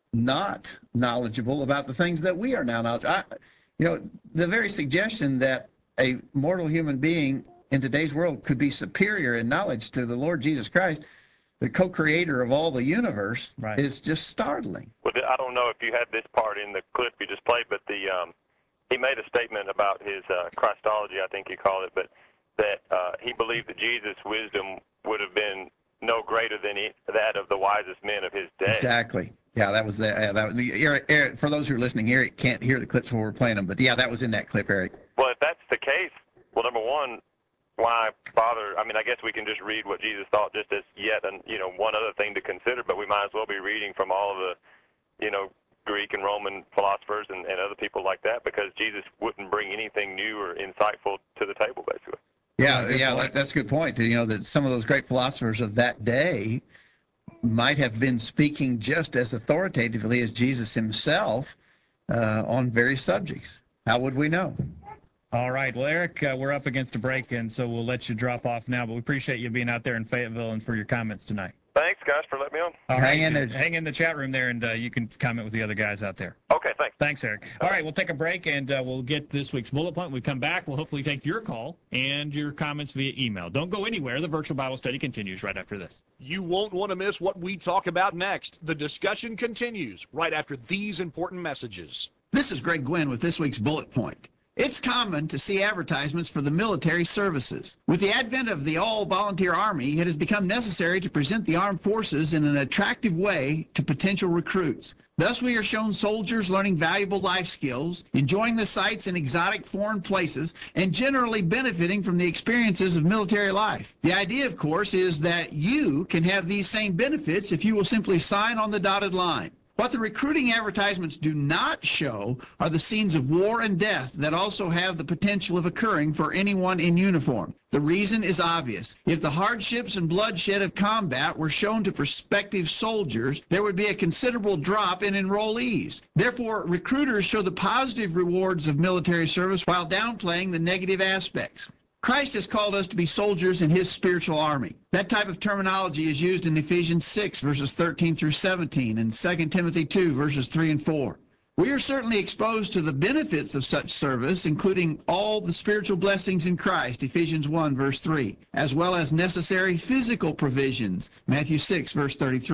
[SPEAKER 3] not knowledgeable about the things that we are now knowledgeable. I, you know, the very suggestion that a mortal human being in today's world could be superior in knowledge to the Lord Jesus Christ, the co-creator of all the universe,
[SPEAKER 2] Right.
[SPEAKER 3] is just startling.
[SPEAKER 8] Well, I don't know if you had this part in the clip you just played, but the um, he made a statement about his uh, Christology, I think he called it, but that uh, he believed that Jesus' wisdom would have been no greater than he, that of the wisest men of his day.
[SPEAKER 3] Exactly. Yeah, that was the. Uh, that was, Eric, Eric, for those who are listening, Eric can't hear the clips when we're playing them, but yeah, that was in that clip, Eric.
[SPEAKER 8] Well, if that's the case, well, number one, why bother? I mean, I guess we can just read what Jesus thought, just as yet, and you know, one other thing to consider. But we might as well be reading from all of the, you know, Greek and Roman philosophers and, and other people like that, because Jesus wouldn't bring anything new or insightful to the table, basically.
[SPEAKER 3] Yeah,
[SPEAKER 2] good
[SPEAKER 3] yeah,
[SPEAKER 2] point.
[SPEAKER 3] that, that's a good point. You know, that some of those great philosophers of that day might have been speaking just as authoritatively as Jesus himself uh, on various subjects. How would we know?
[SPEAKER 2] All right. Well, Eric, uh, we're up against a break, and so we'll let you drop off now, but we appreciate you being out there in Fayetteville and for your comments tonight.
[SPEAKER 8] Thanks, guys, for letting me on.
[SPEAKER 2] All
[SPEAKER 3] Hang
[SPEAKER 2] right,
[SPEAKER 3] in there.
[SPEAKER 2] Hang in the chat room there, and uh, you can comment with the other guys out there.
[SPEAKER 8] Okay, thanks.
[SPEAKER 2] Thanks, Eric. All right, we'll take a break, and uh, we'll get this week's bullet point. When we come back, we'll hopefully take your call and your comments via email. Don't go anywhere. The virtual Bible study continues right after this.
[SPEAKER 1] You won't want to miss what we talk about next. The discussion continues right after these important messages.
[SPEAKER 3] This is Greg Gwynn with this week's bullet point. It's common to see advertisements for the military services. With the advent of the all-volunteer Army, it has become necessary to present the armed forces in an attractive way to potential recruits. Thus, we are shown soldiers learning valuable life skills, enjoying the sights in exotic foreign places, and generally benefiting from the experiences of military life. The idea, of course, is that you can have these same benefits if you will simply sign on the dotted line. What the recruiting advertisements do not show are the scenes of war and death that also have the potential of occurring for anyone in uniform. The reason is obvious. If the hardships and bloodshed of combat were shown to prospective soldiers, there would be a considerable drop in enrollees. Therefore, recruiters show the positive rewards of military service while downplaying the negative aspects. Christ has called us to be soldiers in his spiritual army. That type of terminology is used in Ephesians six, verses thirteen through seventeen, and Second Timothy two, verses three and four. We are certainly exposed to the benefits of such service, including all the spiritual blessings in Christ, Ephesians one, verse three, as well as necessary physical provisions, Matthew six, verse thirty-three.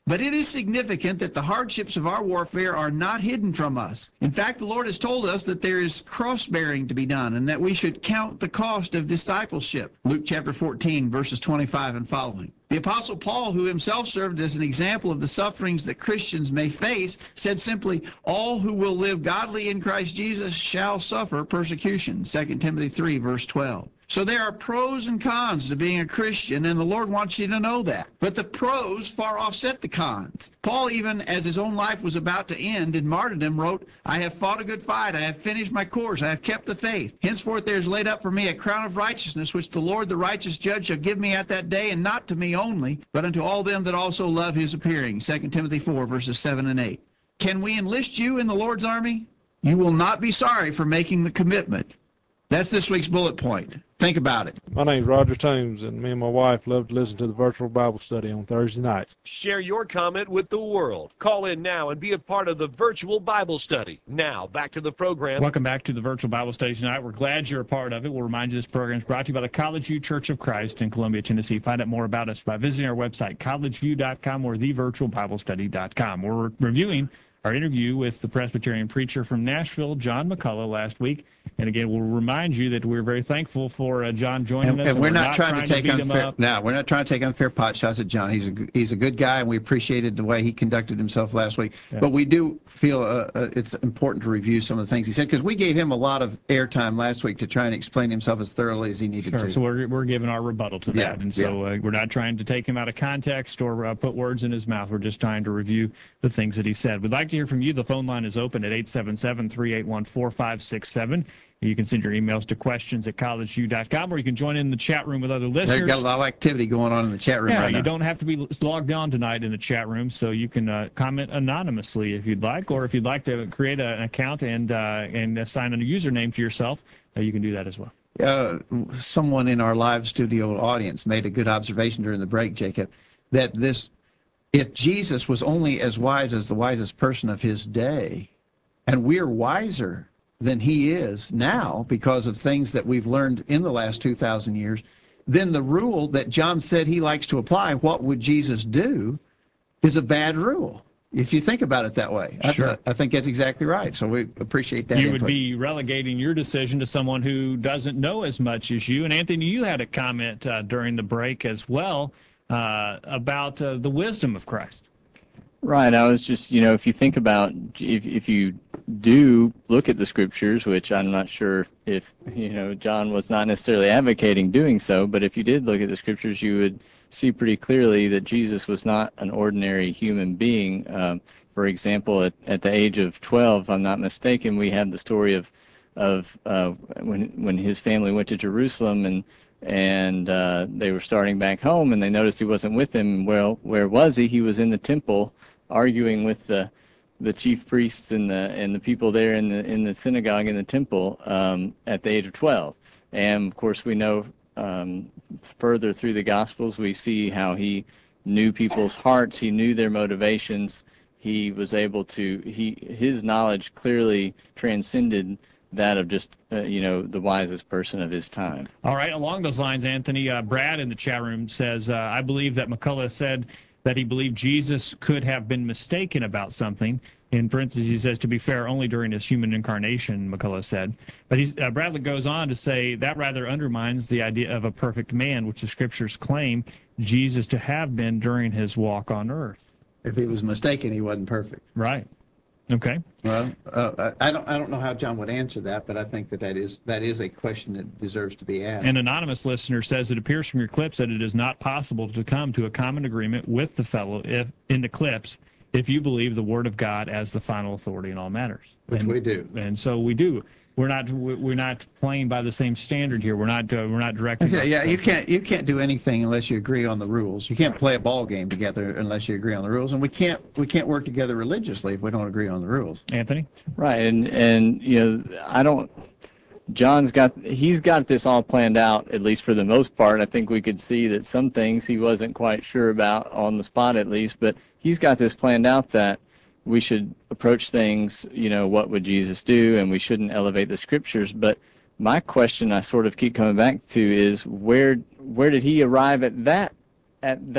[SPEAKER 3] But it is significant that the hardships of our warfare are not hidden from us. In fact, the Lord has told us that there is cross-bearing to be done and that we should count the cost of discipleship. Luke chapter fourteen, verses twenty-five and following. The Apostle Paul, who himself served as an example of the sufferings that Christians may face, said simply, all who will live godly in Christ Jesus shall suffer persecution. Second Timothy three, verse twelve. So there are pros and cons to being a Christian, and the Lord wants you to know that. But the pros far offset the cons. Paul, even as his own life was about to end in martyrdom, wrote, I have fought a good fight, I have finished my course, I have kept the faith. Henceforth there is laid up for me a crown of righteousness, which the Lord the righteous judge shall give me at that day, and not to me only, but unto all them that also love his appearing. Second Timothy four, verses seven and eight. Can we enlist you in the Lord's army? You will not be sorry for making the commitment. That's this week's bullet point. Think about it.
[SPEAKER 9] My name's Roger Toombs, and me and my wife love to listen to the virtual Bible study on Thursday nights.
[SPEAKER 1] Share your comment with the world. Call in now and be a part of the virtual Bible study. Now, back to the program.
[SPEAKER 2] Welcome back to the virtual Bible study tonight. We're glad you're a part of it. We'll remind you this program is brought to you by the College View Church of Christ in Columbia, Tennessee. Find out more about us by visiting our website, college view dot com or the virtual bible study dot com. We're reviewing our interview with the Presbyterian preacher from Nashville, John McCullough, last week. And again, we'll remind you that we're very thankful for uh, John joining
[SPEAKER 3] and,
[SPEAKER 2] us.
[SPEAKER 3] And,
[SPEAKER 2] and
[SPEAKER 3] we're,
[SPEAKER 2] we're
[SPEAKER 3] not,
[SPEAKER 2] not
[SPEAKER 3] trying,
[SPEAKER 2] trying
[SPEAKER 3] to take
[SPEAKER 2] to beat
[SPEAKER 3] unfair.
[SPEAKER 2] him up.
[SPEAKER 3] No, we're not trying to take unfair pot shots at John. He's a he's a good guy, and we appreciated the way he conducted himself last week.
[SPEAKER 2] Yeah.
[SPEAKER 3] But we do feel uh, uh, it's important to review some of the things he said, because we gave him a lot of airtime last week to try and explain himself as thoroughly as he needed
[SPEAKER 2] Sure.
[SPEAKER 3] to.
[SPEAKER 2] So we're we're giving our rebuttal to that,
[SPEAKER 3] Yeah,
[SPEAKER 2] and so uh, we're not trying to take him out of context or uh, put words in his mouth. We're just trying to review the things that he said. We'd like to hear from you. The phone line is open at eight seven seven, three eight one, four five six seven. You can send your emails to questions at college view dot com, or you can join in the chat room with other listeners.
[SPEAKER 3] They've got a lot of activity going on in the chat room
[SPEAKER 2] yeah,
[SPEAKER 3] right now.
[SPEAKER 2] you don't have to be logged on tonight in the chat room, so you can uh, comment anonymously if you'd like, or if you'd like to create a, an account and uh, and assign a username to yourself, uh, you can do that as well.
[SPEAKER 3] Uh, someone in our live studio audience made a good observation during the break, Jacob, that this, if Jesus was only as wise as the wisest person of his day, and we're wiser than he is now because of things that we've learned in the last two thousand years, then the rule that John said he likes to apply, what would Jesus do, is a bad rule, if you think about it that way.
[SPEAKER 2] Sure.
[SPEAKER 3] I, I think that's exactly right. So we appreciate that
[SPEAKER 2] You
[SPEAKER 3] input.
[SPEAKER 2] would be relegating your decision to someone who doesn't know as much as you. And Anthony, you had a comment uh, during the break as well uh, about uh, the wisdom of Christ.
[SPEAKER 4] Right. I was just, you know, if you think about, if if you do look at the scriptures, which I'm not sure if, you know, John was not necessarily advocating doing so, but if you did look at the scriptures, you would see pretty clearly that Jesus was not an ordinary human being. Um, for example, at, at the age of twelve, if I'm not mistaken, we have the story of of uh, when when his family went to Jerusalem and and uh, they were starting back home, and they noticed he wasn't with them. Well, where was he? He was in the temple, arguing with the the chief priests and the and the people there in the in the synagogue in the temple um, at the age of twelve. And of course, we know um, further through the Gospels, we see how he knew people's hearts. He knew their motivations. He was able to. He his knowledge clearly transcended that of just, uh, you know, the wisest person of his time.
[SPEAKER 2] All right. Along those lines, Anthony, uh, Brad in the chat room says, uh, I believe that McCullough said that he believed Jesus could have been mistaken about something. In parentheses, he says, to be fair, only during his human incarnation, McCullough said. But he's, uh, Bradley goes on to say that rather undermines the idea of a perfect man, which the scriptures claim Jesus to have been during his walk on earth.
[SPEAKER 3] If he was mistaken, he wasn't perfect.
[SPEAKER 2] Right. Okay.
[SPEAKER 3] Well, uh, I don't I don't know how John would answer that, but I think that that is that is a question that deserves to be asked.
[SPEAKER 2] An anonymous listener says it appears from your clips that it is not possible to come to a common agreement with the fellow if in the clips if you believe the Word of God as the final authority in all matters.
[SPEAKER 3] Which
[SPEAKER 2] and,
[SPEAKER 3] we do.
[SPEAKER 2] And so we do. We're not we're not playing by the same standard here. We're not uh, we're not directing.
[SPEAKER 3] Okay, yeah, you can't you can't do anything unless you agree on the rules. You can't play a ball game together unless you agree on the rules, and we can't we can't work together religiously if we don't agree on the rules.
[SPEAKER 2] Anthony?
[SPEAKER 4] Right, and and you know, I don't. John's got he's got this all planned out, at least for the most part. I think we could see that some things he wasn't quite sure about on the spot, at least, but he's got this planned out that we should approach things, you know, what would Jesus do, and we shouldn't elevate the scriptures. But my question I sort of keep coming back to is where where did he arrive at that at that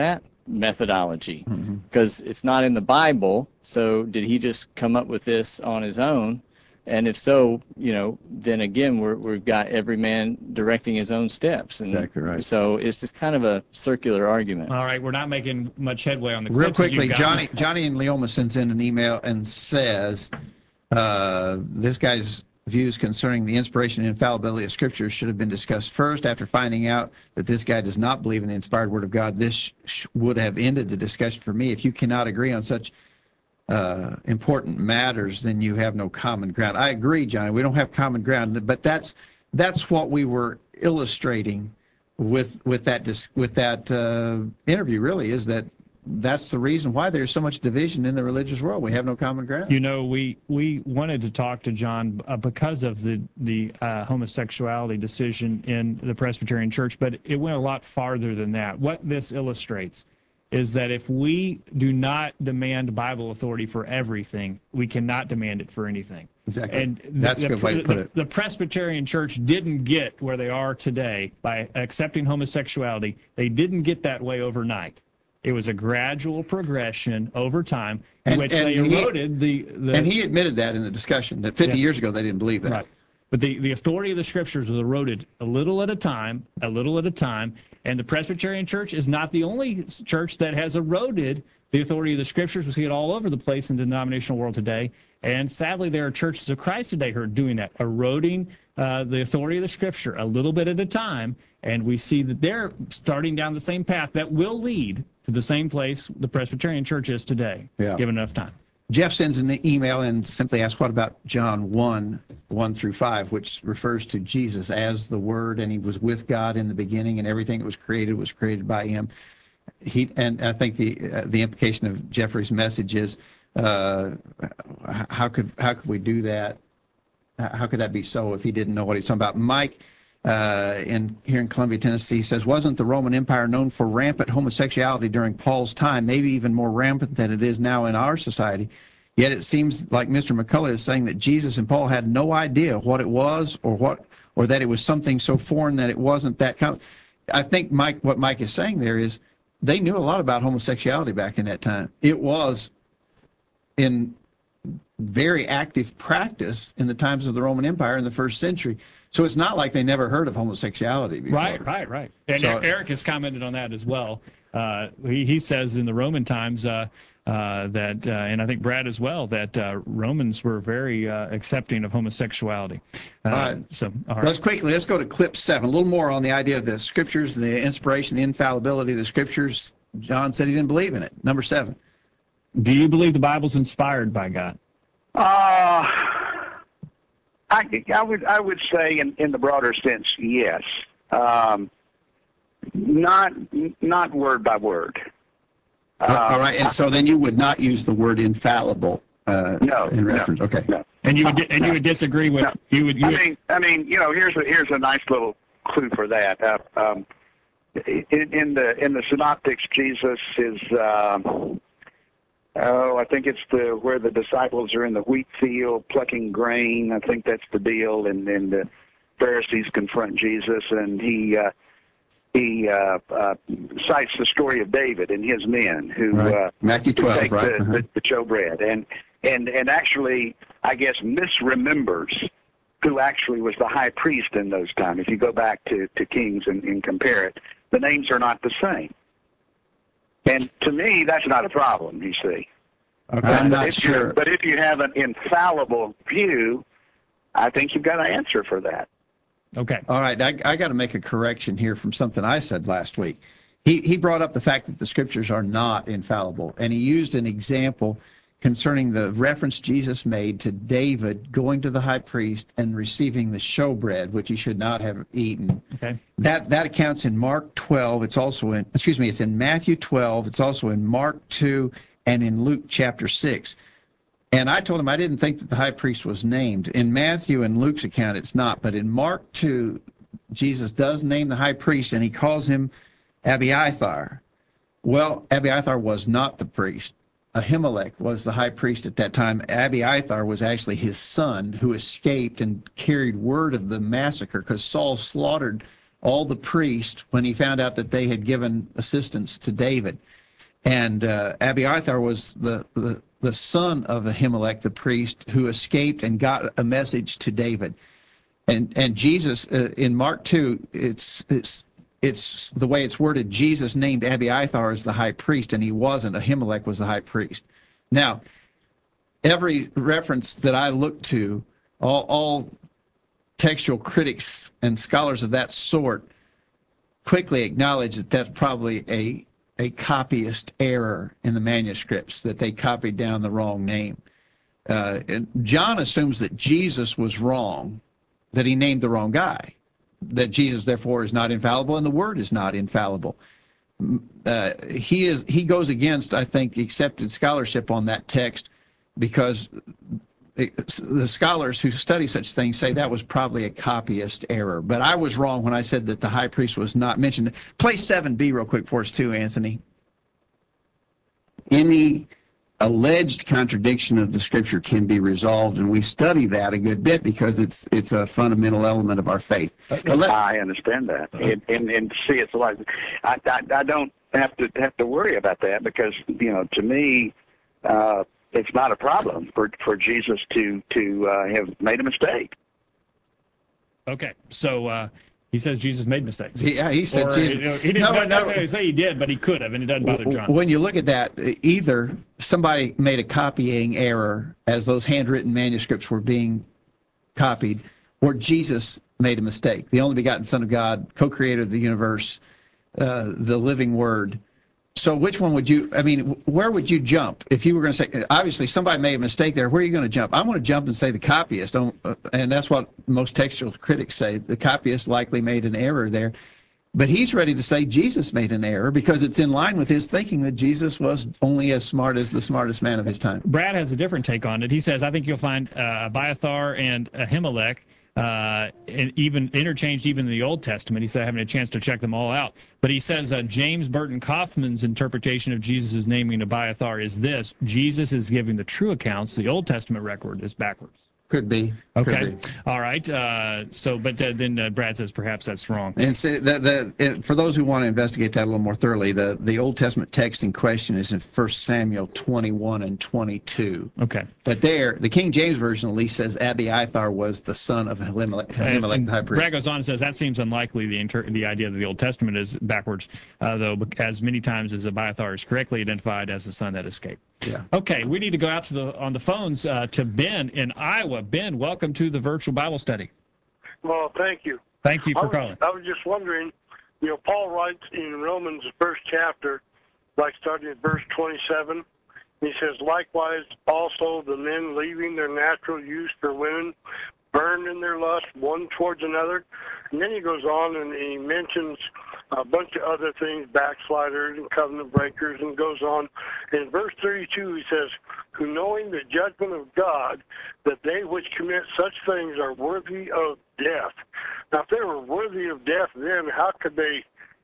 [SPEAKER 4] methodology, because mm-hmm. it's not in the Bible. So did he just come up with this on his own? And if so, you know, then again, we're, we've got every man directing his own steps. And
[SPEAKER 3] exactly right.
[SPEAKER 4] So it's just kind of a circular argument.
[SPEAKER 2] All right, we're not making much headway on the
[SPEAKER 3] Real
[SPEAKER 2] clips that
[SPEAKER 3] quickly,
[SPEAKER 2] you've got.
[SPEAKER 3] Johnny Johnny in Leoma sends in an email and says, uh, this guy's views concerning the inspiration and infallibility of Scripture should have been discussed first. After finding out that this guy does not believe in the inspired Word of God, this sh- would have ended the discussion for me. If you cannot agree on such uh, important matters, then you have no common ground. I agree, Johnny. We don't have common ground, but that's that's what we were illustrating with with that dis- with that uh, interview. Really, is that that's the reason why there's so much division in the religious world. We have no common ground.
[SPEAKER 2] You know, we we wanted to talk to John uh, because of the the uh, homosexuality decision in the Presbyterian Church, but it went a lot farther than that. What this illustrates is that if we do not demand Bible authority for everything, we cannot demand it for anything.
[SPEAKER 3] Exactly.
[SPEAKER 2] And
[SPEAKER 3] that's
[SPEAKER 2] the,
[SPEAKER 3] a good way to put
[SPEAKER 2] the,
[SPEAKER 3] it.
[SPEAKER 2] The Presbyterian Church didn't get where they are today by accepting homosexuality. They didn't get that way overnight. It was a gradual progression over time in
[SPEAKER 3] and,
[SPEAKER 2] which
[SPEAKER 3] and
[SPEAKER 2] they eroded
[SPEAKER 3] he,
[SPEAKER 2] the, the...
[SPEAKER 3] And he admitted that in the discussion, that fifty yeah. years ago they didn't believe that.
[SPEAKER 2] Right. But the, the authority of the Scriptures was eroded a little at a time, a little at a time, and the Presbyterian Church is not the only church that has eroded the authority of the Scriptures. We see it all over the place in the denominational world today, and sadly there are churches of Christ today who are doing that, eroding uh, the authority of the Scripture a little bit at a time, and we see that they're starting down the same path that will lead to the same place the Presbyterian Church is today,
[SPEAKER 3] yeah.
[SPEAKER 2] given enough time.
[SPEAKER 3] Jeff sends an email and simply asks, what about John one, one through five, which refers to Jesus as the Word, and he was with God in the beginning, and everything that was created was created by him. He And I think the uh, the implication of Jeffrey's message is, uh, how could how could we do that? How could that be so if he didn't know what he's talking about? Mike, uh, in here in Columbia, Tennessee, says, wasn't the Roman Empire known for rampant homosexuality during Paul's time, maybe even more rampant than it is now in our society? Yet it seems like Mister McCullough is saying that Jesus and Paul had no idea what it was, or what, or that it was something so foreign that it wasn't that kind. I think Mike, what Mike is saying there is, they knew a lot about homosexuality back in that time. It was in very active practice in the times of the Roman Empire in the first century. So it's not like they never heard of homosexuality before.
[SPEAKER 2] Right, right, right. And so, Eric has commented on that as well. Uh, he, he says in the Roman times uh, uh, that, uh, and I think Brad as well, that uh, Romans were very uh, accepting of homosexuality. Uh,
[SPEAKER 3] all right.
[SPEAKER 2] So, all right.
[SPEAKER 3] Let's quickly, let's go to clip seven. A little more on the idea of the Scriptures, the inspiration, the infallibility of the Scriptures. John said he didn't believe in it. Number seven.
[SPEAKER 2] Do you believe the Bible's inspired by God?
[SPEAKER 5] Uh, I, I would I would say in, in the broader sense, yes. Um, not not word by word.
[SPEAKER 3] Uh, All right, and so then you would not use the word infallible uh,
[SPEAKER 5] no,
[SPEAKER 3] in reference.
[SPEAKER 5] No,
[SPEAKER 3] okay.
[SPEAKER 5] No.
[SPEAKER 2] And you would and no. you would disagree with
[SPEAKER 5] no.
[SPEAKER 2] you would. You
[SPEAKER 5] I
[SPEAKER 2] would,
[SPEAKER 5] mean, I mean, you know, here's a here's a nice little clue for that. Uh, um, in, in the in the Synoptics, Jesus is. Uh, Oh, I think it's the where the disciples are in the wheat field plucking grain. I think that's the deal, and, and the Pharisees confront Jesus, and he uh, he uh, uh, cites the story of David and his men who
[SPEAKER 3] right.
[SPEAKER 5] uh,
[SPEAKER 3] Matthew twelve,
[SPEAKER 5] take
[SPEAKER 3] right?
[SPEAKER 5] the,
[SPEAKER 3] uh-huh.
[SPEAKER 5] the, the showbread, and and and actually, I guess, misremembers who actually was the high priest in those times. If you go back to, to Kings and, and compare it, the names are not the same. And to me, that's not a problem, you see.
[SPEAKER 3] Okay, I'm not
[SPEAKER 5] if
[SPEAKER 3] sure.
[SPEAKER 5] But if you have an infallible view, I think you've got an answer for that.
[SPEAKER 2] Okay.
[SPEAKER 3] All right, I, I got to make a correction here from something I said last week. He, he brought up the fact that the Scriptures are not infallible, and he used an example concerning the reference Jesus made to David going to the high priest and receiving the showbread, which he should not have eaten.
[SPEAKER 2] Okay.
[SPEAKER 3] That that accounts in Mark twelve. It's also in, excuse me, it's in Matthew twelve. It's also in Mark two and in Luke chapter six. And I told him I didn't think that the high priest was named. In Matthew and Luke's account, it's not. But in Mark two, Jesus does name the high priest, and he calls him Abiathar. Well, Abiathar was not the priest. Ahimelech was the high priest at that time. Abiathar was actually his son who escaped and carried word of the massacre because Saul slaughtered all the priests when he found out that they had given assistance to David. And uh, Abiathar was the, the, the son of Ahimelech, the priest, who escaped and got a message to David. And and Jesus, uh, in Mark two, it's, it's, it's the way it's worded, Jesus named Abiathar as the high priest, and he wasn't. Ahimelech was the high priest. Now, every reference that I look to, all, all textual critics and scholars of that sort quickly acknowledge that that's probably a a copyist error in the manuscripts, that they copied down the wrong name. Uh, and John assumes that Jesus was wrong, that he named the wrong guy, that Jesus therefore is not infallible and the Word is not infallible. Uh, he is he goes against, I think, accepted scholarship on that text, because the scholars who study such things say that was probably a copyist error. But I was wrong when I said that the high priest was not mentioned. Play seven B real quick for us too, Anthony.
[SPEAKER 10] Any alleged contradiction of the Scripture can be resolved, and we study that a good bit because it's it's a fundamental element of our faith.
[SPEAKER 5] Let, I understand that, and, and and see, it's like I, I I don't have to have to worry about that, because you know, to me, uh, it's not a problem for for Jesus to to uh, have made a mistake.
[SPEAKER 2] Okay, so uh, he says Jesus made mistakes.
[SPEAKER 3] Yeah, he said
[SPEAKER 2] or,
[SPEAKER 3] Jesus.
[SPEAKER 2] You know, he didn't
[SPEAKER 3] no,
[SPEAKER 2] necessarily
[SPEAKER 3] no.
[SPEAKER 2] say he did, but he could have, and it doesn't bother John.
[SPEAKER 3] When you look at that, either somebody made a copying error as those handwritten manuscripts were being copied, or Jesus made a mistake. The only begotten Son of God, co-creator of the universe, uh, the living Word. So which one would you, I mean, where would you jump if you were going to say, obviously somebody made a mistake there, where are you going to jump? I'm going to jump and say the copyist, don't, uh, and that's what most textual critics say. The copyist likely made an error there. But he's ready to say Jesus made an error because it's in line with his thinking that Jesus was only as smart as the smartest man of his time.
[SPEAKER 2] Brad has a different take on it. He says, I think you'll find uh, Abiathar and Ahimelech uh, and even interchanged even in the Old Testament. He said, having a chance to check them all out. But he says uh, James Burton Kaufman's interpretation of Jesus' naming Abiathar is this: Jesus is giving the true accounts. The Old Testament record is backwards.
[SPEAKER 3] Could be.
[SPEAKER 2] Okay.
[SPEAKER 3] Could be.
[SPEAKER 2] All right. Uh, so, but uh, then uh, Brad says perhaps that's wrong.
[SPEAKER 3] And so the, the, it, for those who want to investigate that a little more thoroughly, the, the Old Testament text in question is in First Samuel twenty-one and twenty-two.
[SPEAKER 2] Okay.
[SPEAKER 3] But there, the King James Version at least says Abiathar was the son of Ahimelech, Ahimelech the high priest.
[SPEAKER 2] Brad goes on and says that seems unlikely, the inter- the idea that the Old Testament is backwards, uh, though, as many times as Abiathar is correctly identified as the son that escaped.
[SPEAKER 3] Yeah.
[SPEAKER 2] Okay, we need to go out to the on the phones uh, to Ben in Iowa. Ben, welcome to the virtual Bible study.
[SPEAKER 11] Well, thank you.
[SPEAKER 2] Thank you for
[SPEAKER 11] I was,
[SPEAKER 2] calling.
[SPEAKER 11] I was just wondering, you know, Paul writes in Romans, the first chapter, like starting at verse twenty-seven, he says, likewise also the men leaving their natural use for women burned in their lust one towards another. And then he goes on and he mentions a bunch of other things, backsliders and covenant breakers, and goes on. In verse thirty-two, he says, who knowing the judgment of God, that they which commit such things are worthy of death. Now, if they were worthy of death then, how could they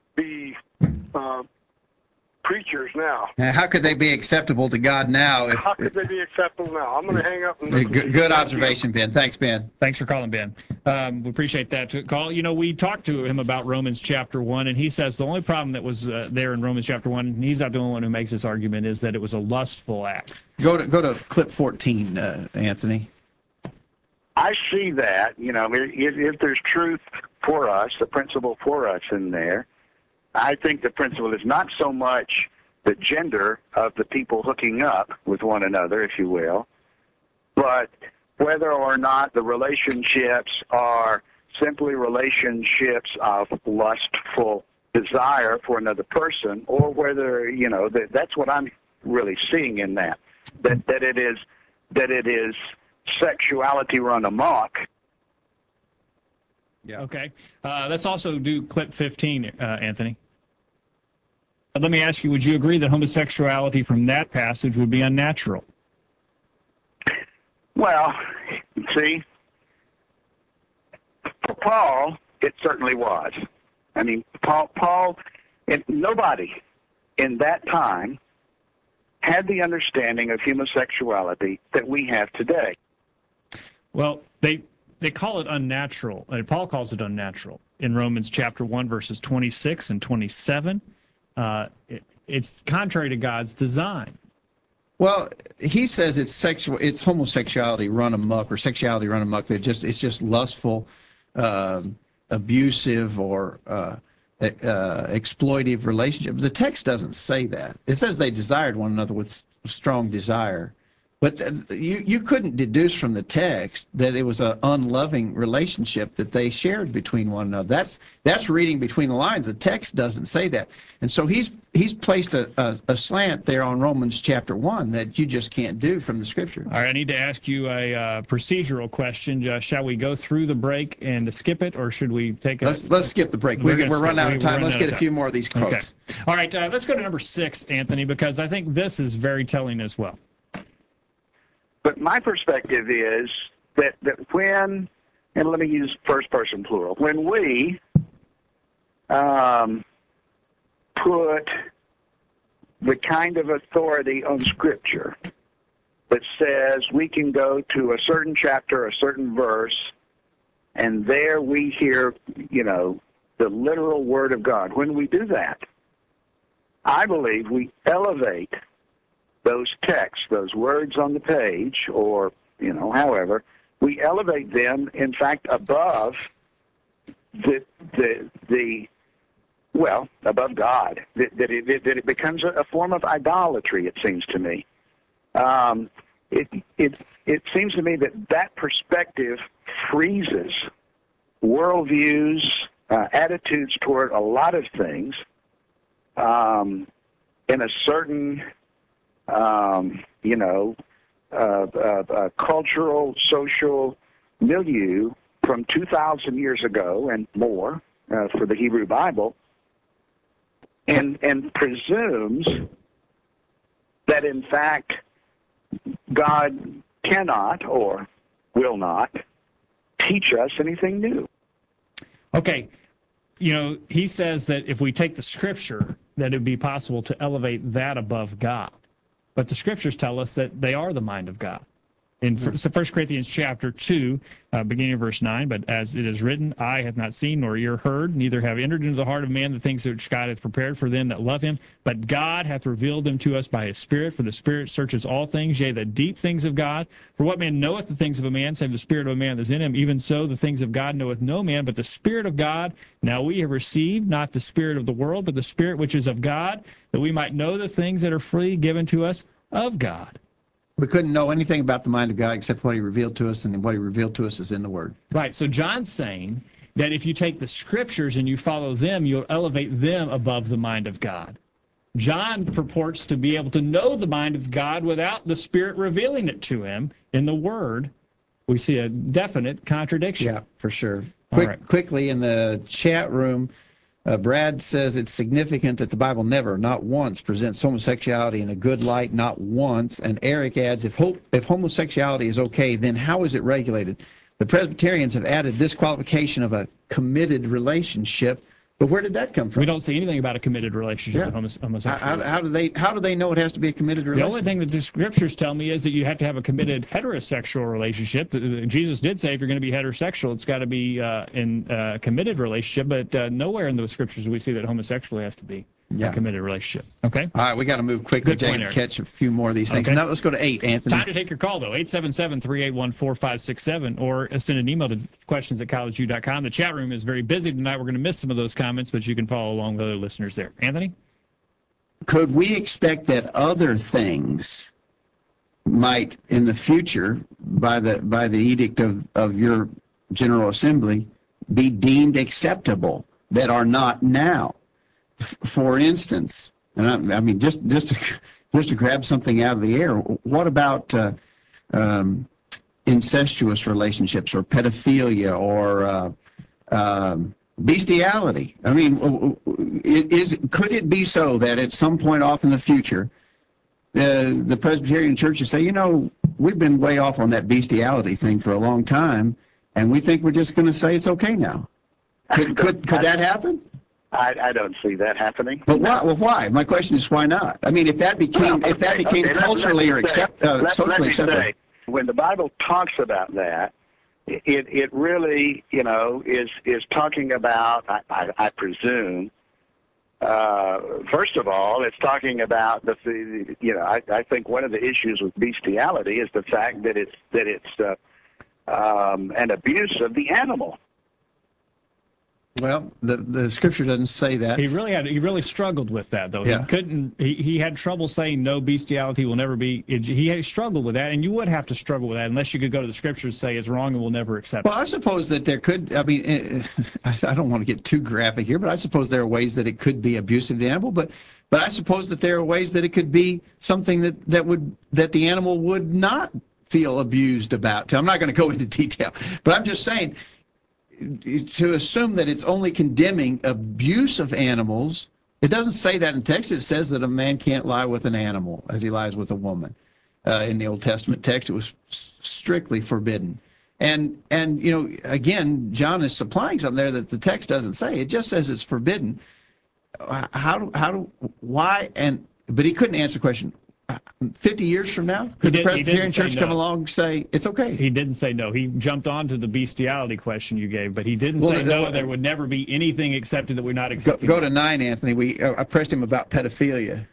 [SPEAKER 11] be uh, preachers now?
[SPEAKER 3] Now, how could they be acceptable to God now? If,
[SPEAKER 11] How could they be acceptable now? I'm going to hang up and listen.
[SPEAKER 3] Good, good observation, Ben. Thanks, Ben.
[SPEAKER 2] Thanks for calling, Ben. Um, we appreciate that call. You know, we talked to him about Romans chapter one, and he says the only problem that was uh, there in Romans chapter one, and he's not the only one who makes this argument, is that it was a lustful act.
[SPEAKER 3] Go to go to clip fourteen, uh, Anthony.
[SPEAKER 5] I see that, you know, if, if there's truth for us, the principle for us in there, I think the principle is not so much the gender of the people hooking up with one another, if you will, but whether or not the relationships are simply relationships of lustful desire for another person, or whether, you know, that, that's what I'm really seeing in that, that, that it is, that it is sexuality run amok.
[SPEAKER 2] Yeah. Okay. Uh, let's also do clip fifteen, uh, Anthony. Let me ask you, would you agree that homosexuality from that passage would be unnatural?
[SPEAKER 5] Well, see, for Paul, it certainly was. I mean, Paul, Paul, and nobody in that time had the understanding of homosexuality that we have today.
[SPEAKER 2] Well, they they call it unnatural, and Paul calls it unnatural in Romans chapter one, verses twenty-six and twenty-seven. Uh, it, it's contrary to God's design.
[SPEAKER 3] Well, he says it's sexual, it's homosexuality run amok, or sexuality run amok. They're just, it's just lustful, uh, abusive, or uh, uh, exploitive relationship. The text doesn't say that. It says they desired one another with strong desire. But you, you couldn't deduce from the text that it was an unloving relationship that they shared between one another. That's that's reading between the lines. The text doesn't say that. And so he's he's placed a, a, a slant there on Romans chapter one that you just can't do from the Scripture.
[SPEAKER 2] All right, I need to ask you a uh, procedural question. Uh, shall we go through the break and skip it, or should we take a...
[SPEAKER 3] Let's, let's skip the break. We're, we're, we're running out of time. Let's get a few more of these quotes.
[SPEAKER 2] Okay. All right, uh, let's go to number six, Anthony, because I think this is very telling as well.
[SPEAKER 5] But my perspective is that, that when, and let me use first person plural, when we um, put the kind of authority on Scripture that says we can go to a certain chapter, a certain verse, and there we hear, you know, the literal Word of God. When we do that, I believe we elevate those texts, those words on the page, or, you know, however, we elevate them, in fact, above the, the, the well, above God, that, that, it, that it becomes a, a form of idolatry, it seems to me. Um, it, it, it seems to me that that perspective freezes worldviews, uh, attitudes toward a lot of things um, in a certain... Um, you know, uh, uh, uh, cultural, social milieu from two thousand years ago and more uh, for the Hebrew Bible, and and presumes that, in fact, God cannot or will not teach us anything new.
[SPEAKER 2] Okay. You know, he says that if we take the Scripture, that it would be possible to elevate that above God. But the Scriptures tell us that they are the mind of God. In First Corinthians chapter two, uh, beginning of verse nine, but as it is written, eye hath not seen nor ear heard, neither have entered into the heart of man the things which God hath prepared for them that love him. But God hath revealed them to us by his Spirit, for the Spirit searches all things, yea, the deep things of God. For what man knoweth the things of a man, save the spirit of a man that is in him? Even so, the things of God knoweth no man, but the Spirit of God. Now we have received not the spirit of the world, but the Spirit which is of God, that we might know the things that are freely given to us of God.
[SPEAKER 3] We couldn't know anything about the mind of God except what he revealed to us, and what he revealed to us is in the Word.
[SPEAKER 2] Right. So John's saying that if you take the Scriptures and you follow them, you'll elevate them above the mind of God. John purports to be able to know the mind of God without the Spirit revealing it to him in the Word. We see a definite contradiction.
[SPEAKER 3] Yeah, for sure. Quick, right. Quickly, in the chat room, Uh, Brad says it's significant that the Bible never, not once, presents homosexuality in a good light, not once. And Eric adds, if, ho- if homosexuality is okay, then how is it regulated? The Presbyterians have added this qualification of a committed relationship, but where did that come from?
[SPEAKER 2] We don't see anything about a committed relationship
[SPEAKER 3] yeah.
[SPEAKER 2] with homos- homosexuality.
[SPEAKER 3] How, how, do they, how do they know it has to be a committed relationship?
[SPEAKER 2] The only thing that the Scriptures tell me is that you have to have a committed heterosexual relationship. Jesus did say if you're going to be heterosexual, it's got to be uh, in a committed relationship, but uh, nowhere in the Scriptures do we see that homosexual has to be yeah. a committed relationship. Okay?
[SPEAKER 3] All right, we got to move quickly, Jay, to catch a few more of these things. Okay. Now let's go to eight, Anthony.
[SPEAKER 2] Time to take your call, though, eight seven seven, three eight one, four five six seven, or send an email to questions at college u dot com. The chat room is very busy tonight. We're going to miss some of those comments, but you can follow along with other listeners there. Anthony?
[SPEAKER 10] Could we expect that other things might, in the future, by the by the edict of, of your General Assembly, be deemed acceptable that are not now? F- for instance, and I, I mean, just just to, just to grab something out of the air, what about uh, um, incestuous relationships or pedophilia or uh, um, bestiality? I mean, is could it be so that at some point off in the future, uh, the Presbyterian churches say, you know, we've been way off on that bestiality thing for a long time, and we think we're just going to say it's okay now? Could could, could that happen?
[SPEAKER 5] I, I don't see that happening.
[SPEAKER 10] But why? Well, why? My question is, why not? I mean, if that became well, if that
[SPEAKER 5] okay,
[SPEAKER 10] became
[SPEAKER 5] okay,
[SPEAKER 10] culturally
[SPEAKER 5] let,
[SPEAKER 10] or accept, uh,
[SPEAKER 5] let,
[SPEAKER 10] socially
[SPEAKER 5] let me
[SPEAKER 10] acceptable.
[SPEAKER 5] Say, when the Bible talks about that, it it really, you know, is is talking about, I, I, I presume, Uh, first of all, it's talking about the, you know, I, I think one of the issues with bestiality is the fact that it's that it's uh, um, an abuse of the animal.
[SPEAKER 3] Well, the the scripture doesn't say that.
[SPEAKER 2] He really had he really struggled with that though.
[SPEAKER 3] Yeah.
[SPEAKER 2] He couldn't. He, he had trouble saying no, bestiality will never be. It, he had struggled with that, and you would have to struggle with that unless you could go to the scriptures and say it's wrong and we'll never accept
[SPEAKER 3] Well,
[SPEAKER 2] it.
[SPEAKER 3] I suppose that there could. I mean, eh, I I don't want to get too graphic here, but I suppose there are ways that it could be abusive to the animal. But but I suppose that there are ways that it could be something that that would that the animal would not feel abused about. I'm not going to go into detail, but I'm just saying, to assume that it's only condemning abuse of animals, it doesn't say that in text. It says that a man can't lie with an animal as he lies with a woman. Uh, in the Old Testament text, it was strictly forbidden. And, and you know, again, John is supplying something there that the text doesn't say. It just says it's forbidden. How do, how do, why, and, but he couldn't answer the question. fifty years from now, could the Presbyterian Church come along and say it's okay?
[SPEAKER 2] He didn't say no. He jumped on to the bestiality question you gave, but he didn't
[SPEAKER 3] Well,
[SPEAKER 2] say
[SPEAKER 3] the-
[SPEAKER 2] no.
[SPEAKER 3] the-
[SPEAKER 2] There would never be anything accepted that we're not
[SPEAKER 3] Go,
[SPEAKER 2] accepting.
[SPEAKER 3] go to nine, Anthony. We uh, I pressed him about pedophilia.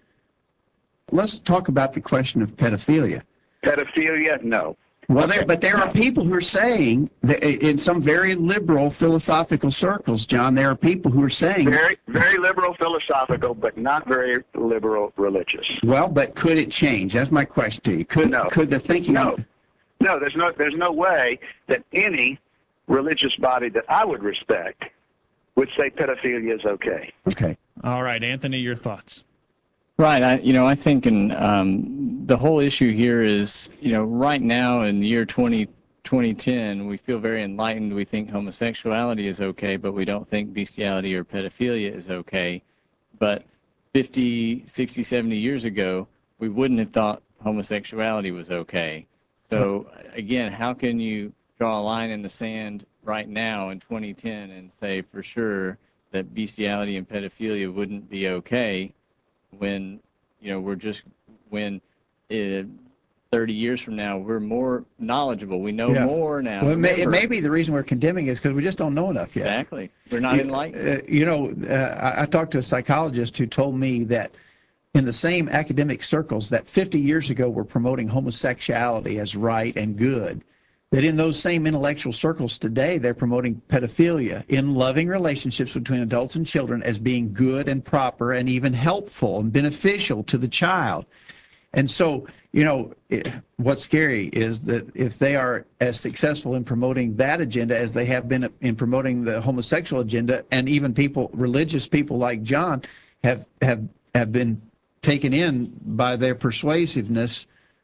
[SPEAKER 3] Let's talk about the question of pedophilia.
[SPEAKER 5] Pedophilia, no.
[SPEAKER 3] Well, there, but there are people who are saying that in some very liberal philosophical circles, John, there are people who are saying,
[SPEAKER 5] Very, very liberal philosophical, but not very liberal religious.
[SPEAKER 3] well, but could it change? That's my question to you. Could
[SPEAKER 5] No.
[SPEAKER 3] could the thinking?
[SPEAKER 5] No, no. There's no, there's no way that any religious body that I would respect would say pedophilia is okay.
[SPEAKER 3] Okay.
[SPEAKER 2] All right, Anthony, your thoughts.
[SPEAKER 4] Right. I, you know, I think in, um, the whole issue here is, you know, right now in the year twenty, twenty ten, we feel very enlightened. We think homosexuality is okay, but we don't think bestiality or pedophilia is okay. But fifty, sixty, seventy years ago, we wouldn't have thought homosexuality was okay. So, again, how can you draw a line in the sand right now in twenty ten and say for sure that bestiality and pedophilia wouldn't be okay when, you know, we're just, when uh, thirty years from now, we're more knowledgeable. We know
[SPEAKER 3] Yeah.
[SPEAKER 4] more now.
[SPEAKER 3] Well, it may, it
[SPEAKER 4] Remember-
[SPEAKER 3] may be the reason we're condemning is because we just don't know enough yet.
[SPEAKER 4] Exactly. We're not
[SPEAKER 3] You-
[SPEAKER 4] enlightened.
[SPEAKER 3] Uh, you know, uh, I, I talked to a psychologist who told me that in the same academic circles that fifty years ago were promoting homosexuality as right and good, that in those same intellectual circles today they're promoting pedophilia in loving relationships between adults and children as being good and proper and even helpful and beneficial to the child. And so, you know, it, what's scary is that if they are as successful in promoting that agenda as they have been in promoting the homosexual agenda, and even people, religious people like John, have have have been taken in by their persuasiveness,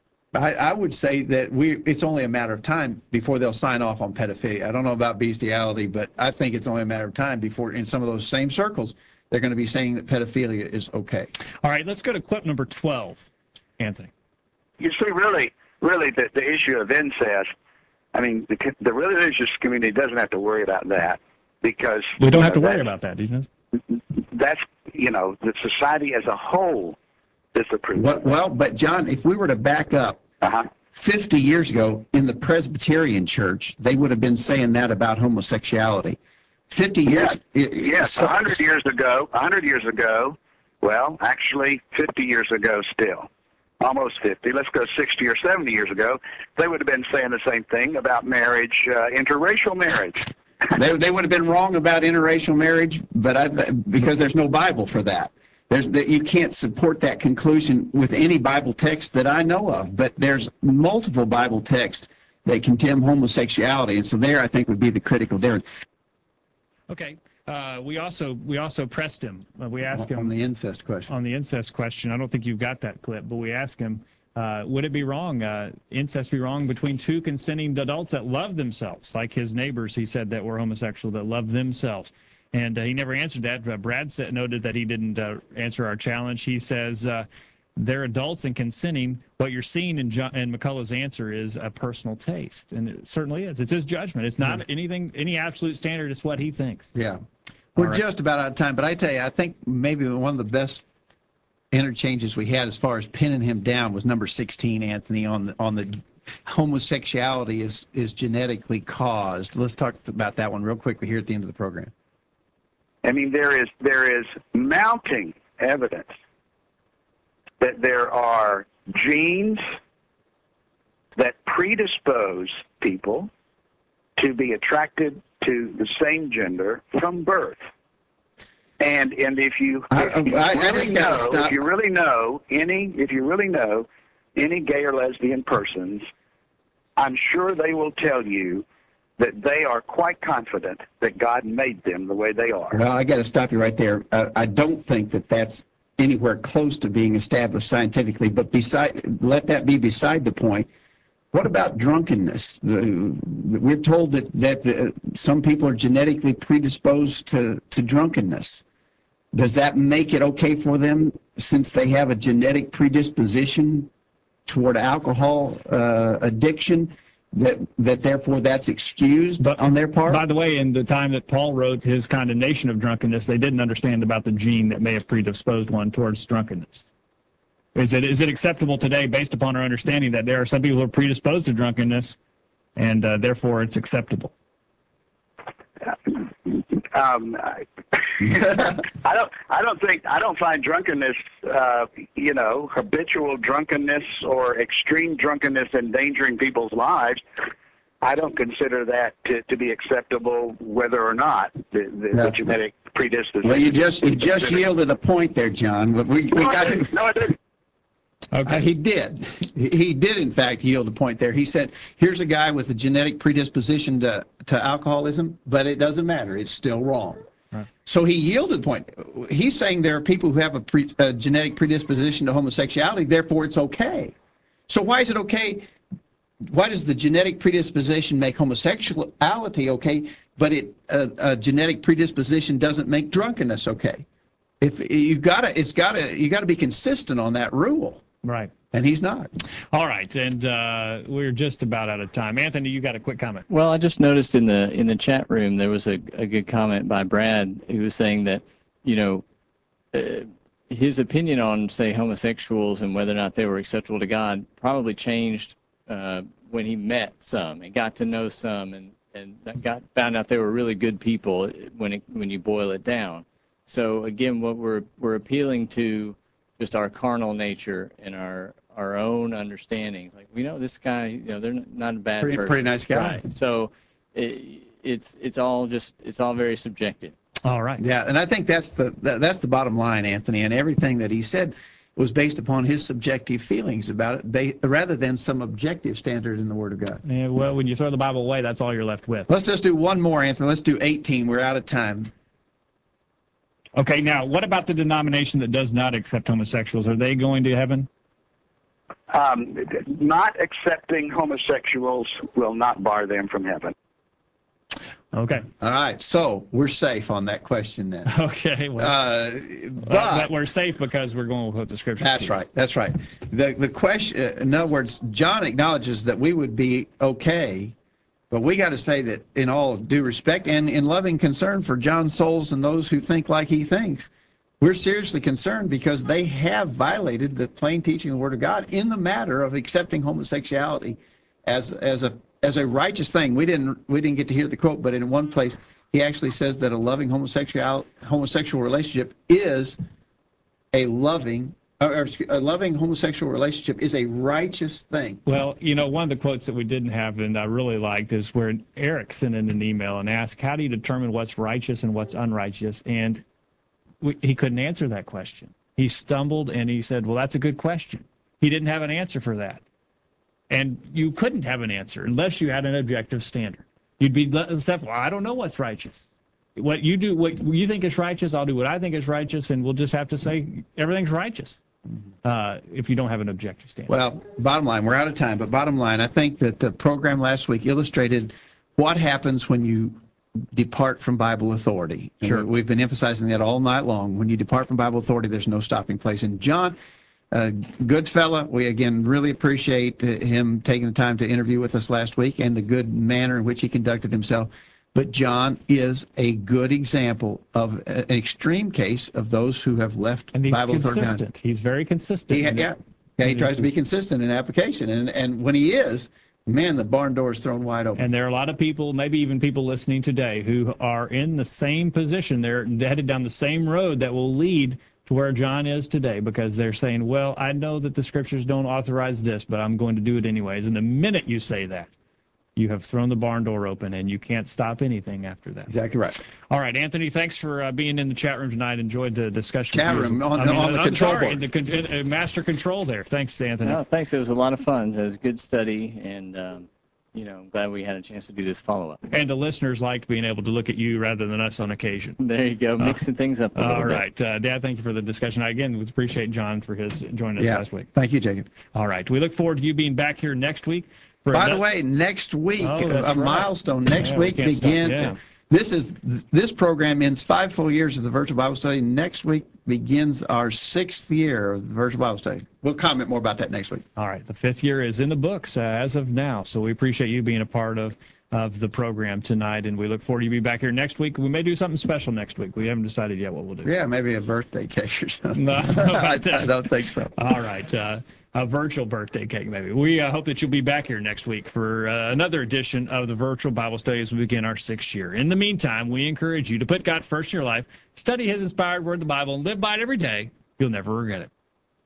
[SPEAKER 3] I, I would say that we it's only a matter of time before they'll sign off on pedophilia. I don't know about bestiality, but I think it's only a matter of time before in some of those same circles they're going to be saying that pedophilia is okay.
[SPEAKER 2] All right, let's go to clip number twelve, Anthony.
[SPEAKER 5] You see, really, really, the, the issue of incest, I mean, the, the religious community doesn't have to worry about that because
[SPEAKER 2] We don't
[SPEAKER 5] you
[SPEAKER 2] have to
[SPEAKER 5] know,
[SPEAKER 2] worry
[SPEAKER 5] that-
[SPEAKER 2] about that, do you know?
[SPEAKER 5] That's, you know, the society as a whole disapproves.
[SPEAKER 3] Well, well, but John, if we were to back up
[SPEAKER 5] Uh-huh.
[SPEAKER 3] fifty years ago in the Presbyterian Church, they would have been saying that about homosexuality. fifty years.
[SPEAKER 5] Yes,
[SPEAKER 3] it-
[SPEAKER 5] yes,
[SPEAKER 3] so-
[SPEAKER 5] a hundred years ago, a hundred years ago, well, actually fifty years ago still, almost fifty, let's go sixty or seventy years ago, they would have been saying the same thing about marriage, uh, interracial marriage.
[SPEAKER 3] they, they would have been wrong about interracial marriage, but I, because there's no Bible for that. There's that you can't support that conclusion with any Bible text that I know of. But there's multiple Bible texts that condemn homosexuality, and so there I think would be the critical difference.
[SPEAKER 2] Okay. Uh, we also we also pressed him. Uh, we asked him
[SPEAKER 3] on the incest question.
[SPEAKER 2] on the incest question. I don't think you've got that clip, but we asked him, uh, would it be wrong, uh, incest be wrong between two consenting adults that love themselves, like his neighbors, he said, that were homosexual, that love themselves? And uh, he never answered that. Uh, Brad said, noted that he didn't uh, answer our challenge. He says uh, they're adults and consenting. What you're seeing in, John, in McCullough's answer is a personal taste, and it certainly is. It's his judgment. It's not anything, any absolute standard. It's what he thinks.
[SPEAKER 3] Yeah. We're
[SPEAKER 2] right.
[SPEAKER 3] just about out of time, but I tell you, I think maybe one of the best interchanges we had as far as pinning him down was number sixteen, Anthony, on the on the homosexuality is is genetically caused. Let's talk about that one real quickly here at the end of the program.
[SPEAKER 5] I mean, there is there is mounting evidence that there are genes that predispose people to be attracted to the same gender from birth. And and if you,
[SPEAKER 10] I-
[SPEAKER 5] if you
[SPEAKER 10] I- I
[SPEAKER 5] really
[SPEAKER 10] just gotta
[SPEAKER 5] know,
[SPEAKER 10] stop.
[SPEAKER 5] if you really know any, if you really know any gay or lesbian persons, I'm sure they will tell you that they are quite confident that God made them the way they are.
[SPEAKER 10] Well, I got to stop you right there. Uh, I don't think that that's anywhere close to being established scientifically, but beside, let that be beside the point. What about drunkenness? The, we're told that, that the, some people are genetically predisposed to, to drunkenness. Does that make it okay for them, since they have a genetic predisposition toward alcohol uh, addiction, that that therefore that's excused
[SPEAKER 2] But
[SPEAKER 10] on their part?
[SPEAKER 2] By the way, in the time that Paul wrote his condemnation of drunkenness, they didn't understand about the gene that may have predisposed one towards drunkenness. Is it is it acceptable today, based upon our understanding, that there are some people who are predisposed to drunkenness, and uh, therefore it's acceptable?
[SPEAKER 5] Um, I, I don't. I don't think. I don't find drunkenness, uh, you know, habitual drunkenness or extreme drunkenness endangering people's lives. I don't consider that to, to be acceptable, whether or not the, the,
[SPEAKER 10] No.
[SPEAKER 5] the genetic predisposition.
[SPEAKER 10] Well, you just you just yielded a point there, John. But we, we
[SPEAKER 5] No, I
[SPEAKER 10] got
[SPEAKER 5] didn't. No, I didn't.
[SPEAKER 2] Okay.
[SPEAKER 10] Uh, he did. He did, in fact, yield a point there. He said, here's a guy with a genetic predisposition to, to alcoholism, but it doesn't matter. It's still wrong.
[SPEAKER 2] Right.
[SPEAKER 10] So he yielded a point. He's saying there are people who have a, pre, a genetic predisposition to homosexuality, therefore it's okay. So why is it okay? Why does the genetic predisposition make homosexuality okay, but it a, a genetic predisposition doesn't make drunkenness okay? If you've got to, it's got to, you got to be consistent on that rule.
[SPEAKER 2] Right.
[SPEAKER 10] And he's not.
[SPEAKER 2] All right, and uh, we're just about out of time. Anthony, you got a quick comment?
[SPEAKER 4] Well, I just noticed in the in the chat room there was a, a good comment by Brad, who was saying that, you know, uh, his opinion on, say, homosexuals and whether or not they were acceptable to God probably changed uh, when he met some and got to know some, and and that got found out they were really good people when it, when you boil it down. So again, what we're we're appealing to just our carnal nature and our our own understandings. Like, we know this guy, you know, they're not a bad
[SPEAKER 10] Pretty,
[SPEAKER 4] person.
[SPEAKER 10] pretty nice guy.
[SPEAKER 4] Right. So it, it's it's all just it's all very subjective.
[SPEAKER 2] All right.
[SPEAKER 10] Yeah, and I think that's the that, that's the bottom line, Anthony. And everything that he said was based upon his subjective feelings about it, ba- rather than some objective standard in the Word of God.
[SPEAKER 2] Yeah, well, when you throw the Bible away, that's all you're left with.
[SPEAKER 10] Let's just do one more, Anthony. Let's do eighteen. We're out of time.
[SPEAKER 2] Okay, now, what about the denomination that does not accept homosexuals? Are they going to heaven?
[SPEAKER 5] Um, not accepting homosexuals will not bar them from heaven.
[SPEAKER 2] Okay.
[SPEAKER 10] All right, so we're safe on that question then.
[SPEAKER 2] Okay, well,
[SPEAKER 10] Uh,
[SPEAKER 2] but,
[SPEAKER 10] but
[SPEAKER 2] but we're safe because we're going with what the Scripture
[SPEAKER 10] that's
[SPEAKER 2] teaches.
[SPEAKER 10] right. That's right. The the question, in other words, John acknowledges that we would be okay, but we got to say that in all due respect and in loving concern for John's souls and those who think like he thinks, we're seriously concerned because they have violated the plain teaching of the Word of God in the matter of accepting homosexuality as as a as a righteous thing. We didn't we didn't get to hear the quote, but in one place he actually says that a loving homosexual homosexual relationship is a loving or, or a loving homosexual relationship is a righteous thing.
[SPEAKER 2] Well, you know, one of the quotes that we didn't have and I really liked is where Eric sent in an email and asked, how do you determine what's righteous and what's unrighteous? And we, he couldn't answer that question. He stumbled and he said, well, that's a good question. He didn't have an answer for that. And you couldn't have an answer unless you had an objective standard. You'd be left, well, I don't know what's righteous. What you do, what you think is righteous, I'll do what I think is righteous, and we'll just have to say everything's righteous uh, if you don't have an objective standard.
[SPEAKER 10] Well, bottom line, we're out of time, but bottom line, I think that the program last week illustrated what happens when you depart from Bible authority. And
[SPEAKER 2] Sure.
[SPEAKER 10] We've been emphasizing that all night long. When you depart from Bible authority, there's no stopping place. And John, uh, good fella, we again really appreciate uh, him taking the time to interview with us last week and the good manner in which he conducted himself. But John is a good example of an extreme case of those who have left
[SPEAKER 2] and he's
[SPEAKER 10] Bible authority.
[SPEAKER 2] consistent. He's very consistent.
[SPEAKER 10] He,
[SPEAKER 2] in
[SPEAKER 10] yeah,
[SPEAKER 2] it.
[SPEAKER 10] yeah, he
[SPEAKER 2] And
[SPEAKER 10] tries
[SPEAKER 2] it's
[SPEAKER 10] to be
[SPEAKER 2] just-
[SPEAKER 10] consistent in application, and and when he is,
[SPEAKER 3] Man, the barn door is thrown wide open.
[SPEAKER 2] And there are a lot of people, maybe even people listening today, who are in the same position. They're headed down the same road that will lead to where John is today, because they're saying, well, I know that the scriptures don't authorize this, but I'm going to do it anyways. And the minute you say that, you have thrown the barn door open, and you can't stop anything after that.
[SPEAKER 3] Exactly right.
[SPEAKER 2] All right, Anthony, thanks for uh, being in the chat room tonight. Enjoyed the discussion.
[SPEAKER 3] Chat room on,
[SPEAKER 2] I mean,
[SPEAKER 3] on the
[SPEAKER 2] I'm
[SPEAKER 3] control
[SPEAKER 2] sorry,
[SPEAKER 3] board.
[SPEAKER 2] The con- uh, master control there. Thanks, Anthony.
[SPEAKER 4] No, thanks. It was a lot of fun. It was a good study, and um, you know, I'm glad we had a chance to do this follow-up.
[SPEAKER 2] And the listeners liked being able to look at you rather than us on occasion.
[SPEAKER 4] There you go, mixing uh, things up a little
[SPEAKER 2] all
[SPEAKER 4] bit.
[SPEAKER 2] right. Uh, Dad, thank you for the discussion. I, again, we appreciate John for his joining us
[SPEAKER 3] yeah.
[SPEAKER 2] last week.
[SPEAKER 3] Thank you, Jacob.
[SPEAKER 2] All right. We look forward to you being back here next week.
[SPEAKER 3] By the way, next week,
[SPEAKER 2] oh,
[SPEAKER 3] a
[SPEAKER 2] right.
[SPEAKER 3] milestone. Next
[SPEAKER 2] yeah,
[SPEAKER 3] week
[SPEAKER 2] we
[SPEAKER 3] begin.
[SPEAKER 2] Yeah.
[SPEAKER 3] This is this program ends five full years of the Virtual Bible Study. Next week begins our sixth year of the Virtual Bible Study. We'll comment more about that next week.
[SPEAKER 2] All right. The fifth year is in the books uh, as of now, so we appreciate you being a part of of the program tonight, and we look forward to you being back here next week. We may do something special next week. We haven't decided yet what we'll do.
[SPEAKER 3] Yeah, maybe a birthday cake or something.
[SPEAKER 2] No,
[SPEAKER 3] I, I don't think so.
[SPEAKER 2] All right. Uh, a virtual birthday cake, maybe. We uh, hope that you'll be back here next week for uh, another edition of the Virtual Bible Study as we begin our sixth year. In the meantime, we encourage you to put God first in your life, study His inspired word, the Bible, and live by it every day. You'll never regret it.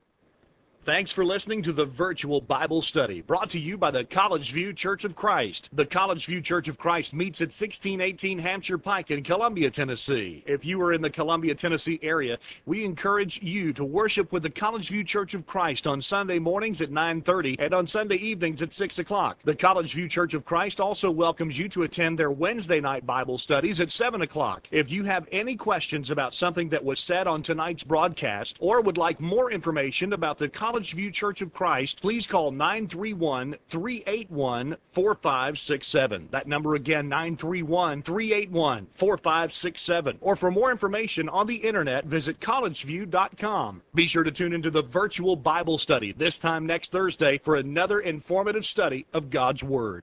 [SPEAKER 1] Thanks for listening to the Virtual Bible Study, brought to you by the College View Church of Christ. The College View Church of Christ meets at sixteen eighteen Hampshire Pike in Columbia, Tennessee. If you are in the Columbia, Tennessee area, we encourage you to worship with the College View Church of Christ on Sunday mornings at nine thirty and on Sunday evenings at six o'clock. The College View Church of Christ also welcomes you to attend their Wednesday night Bible studies at seven o'clock. If you have any questions about something that was said on tonight's broadcast or would like more information about the College View Church of Christ, please call nine three one, three eight one, four five six seven. That number again, nine three one, three eight one, four five six seven. Or for more information on the internet, visit college view dot com. Be sure to tune into the Virtual Bible Study this time next Thursday for another informative study of God's Word.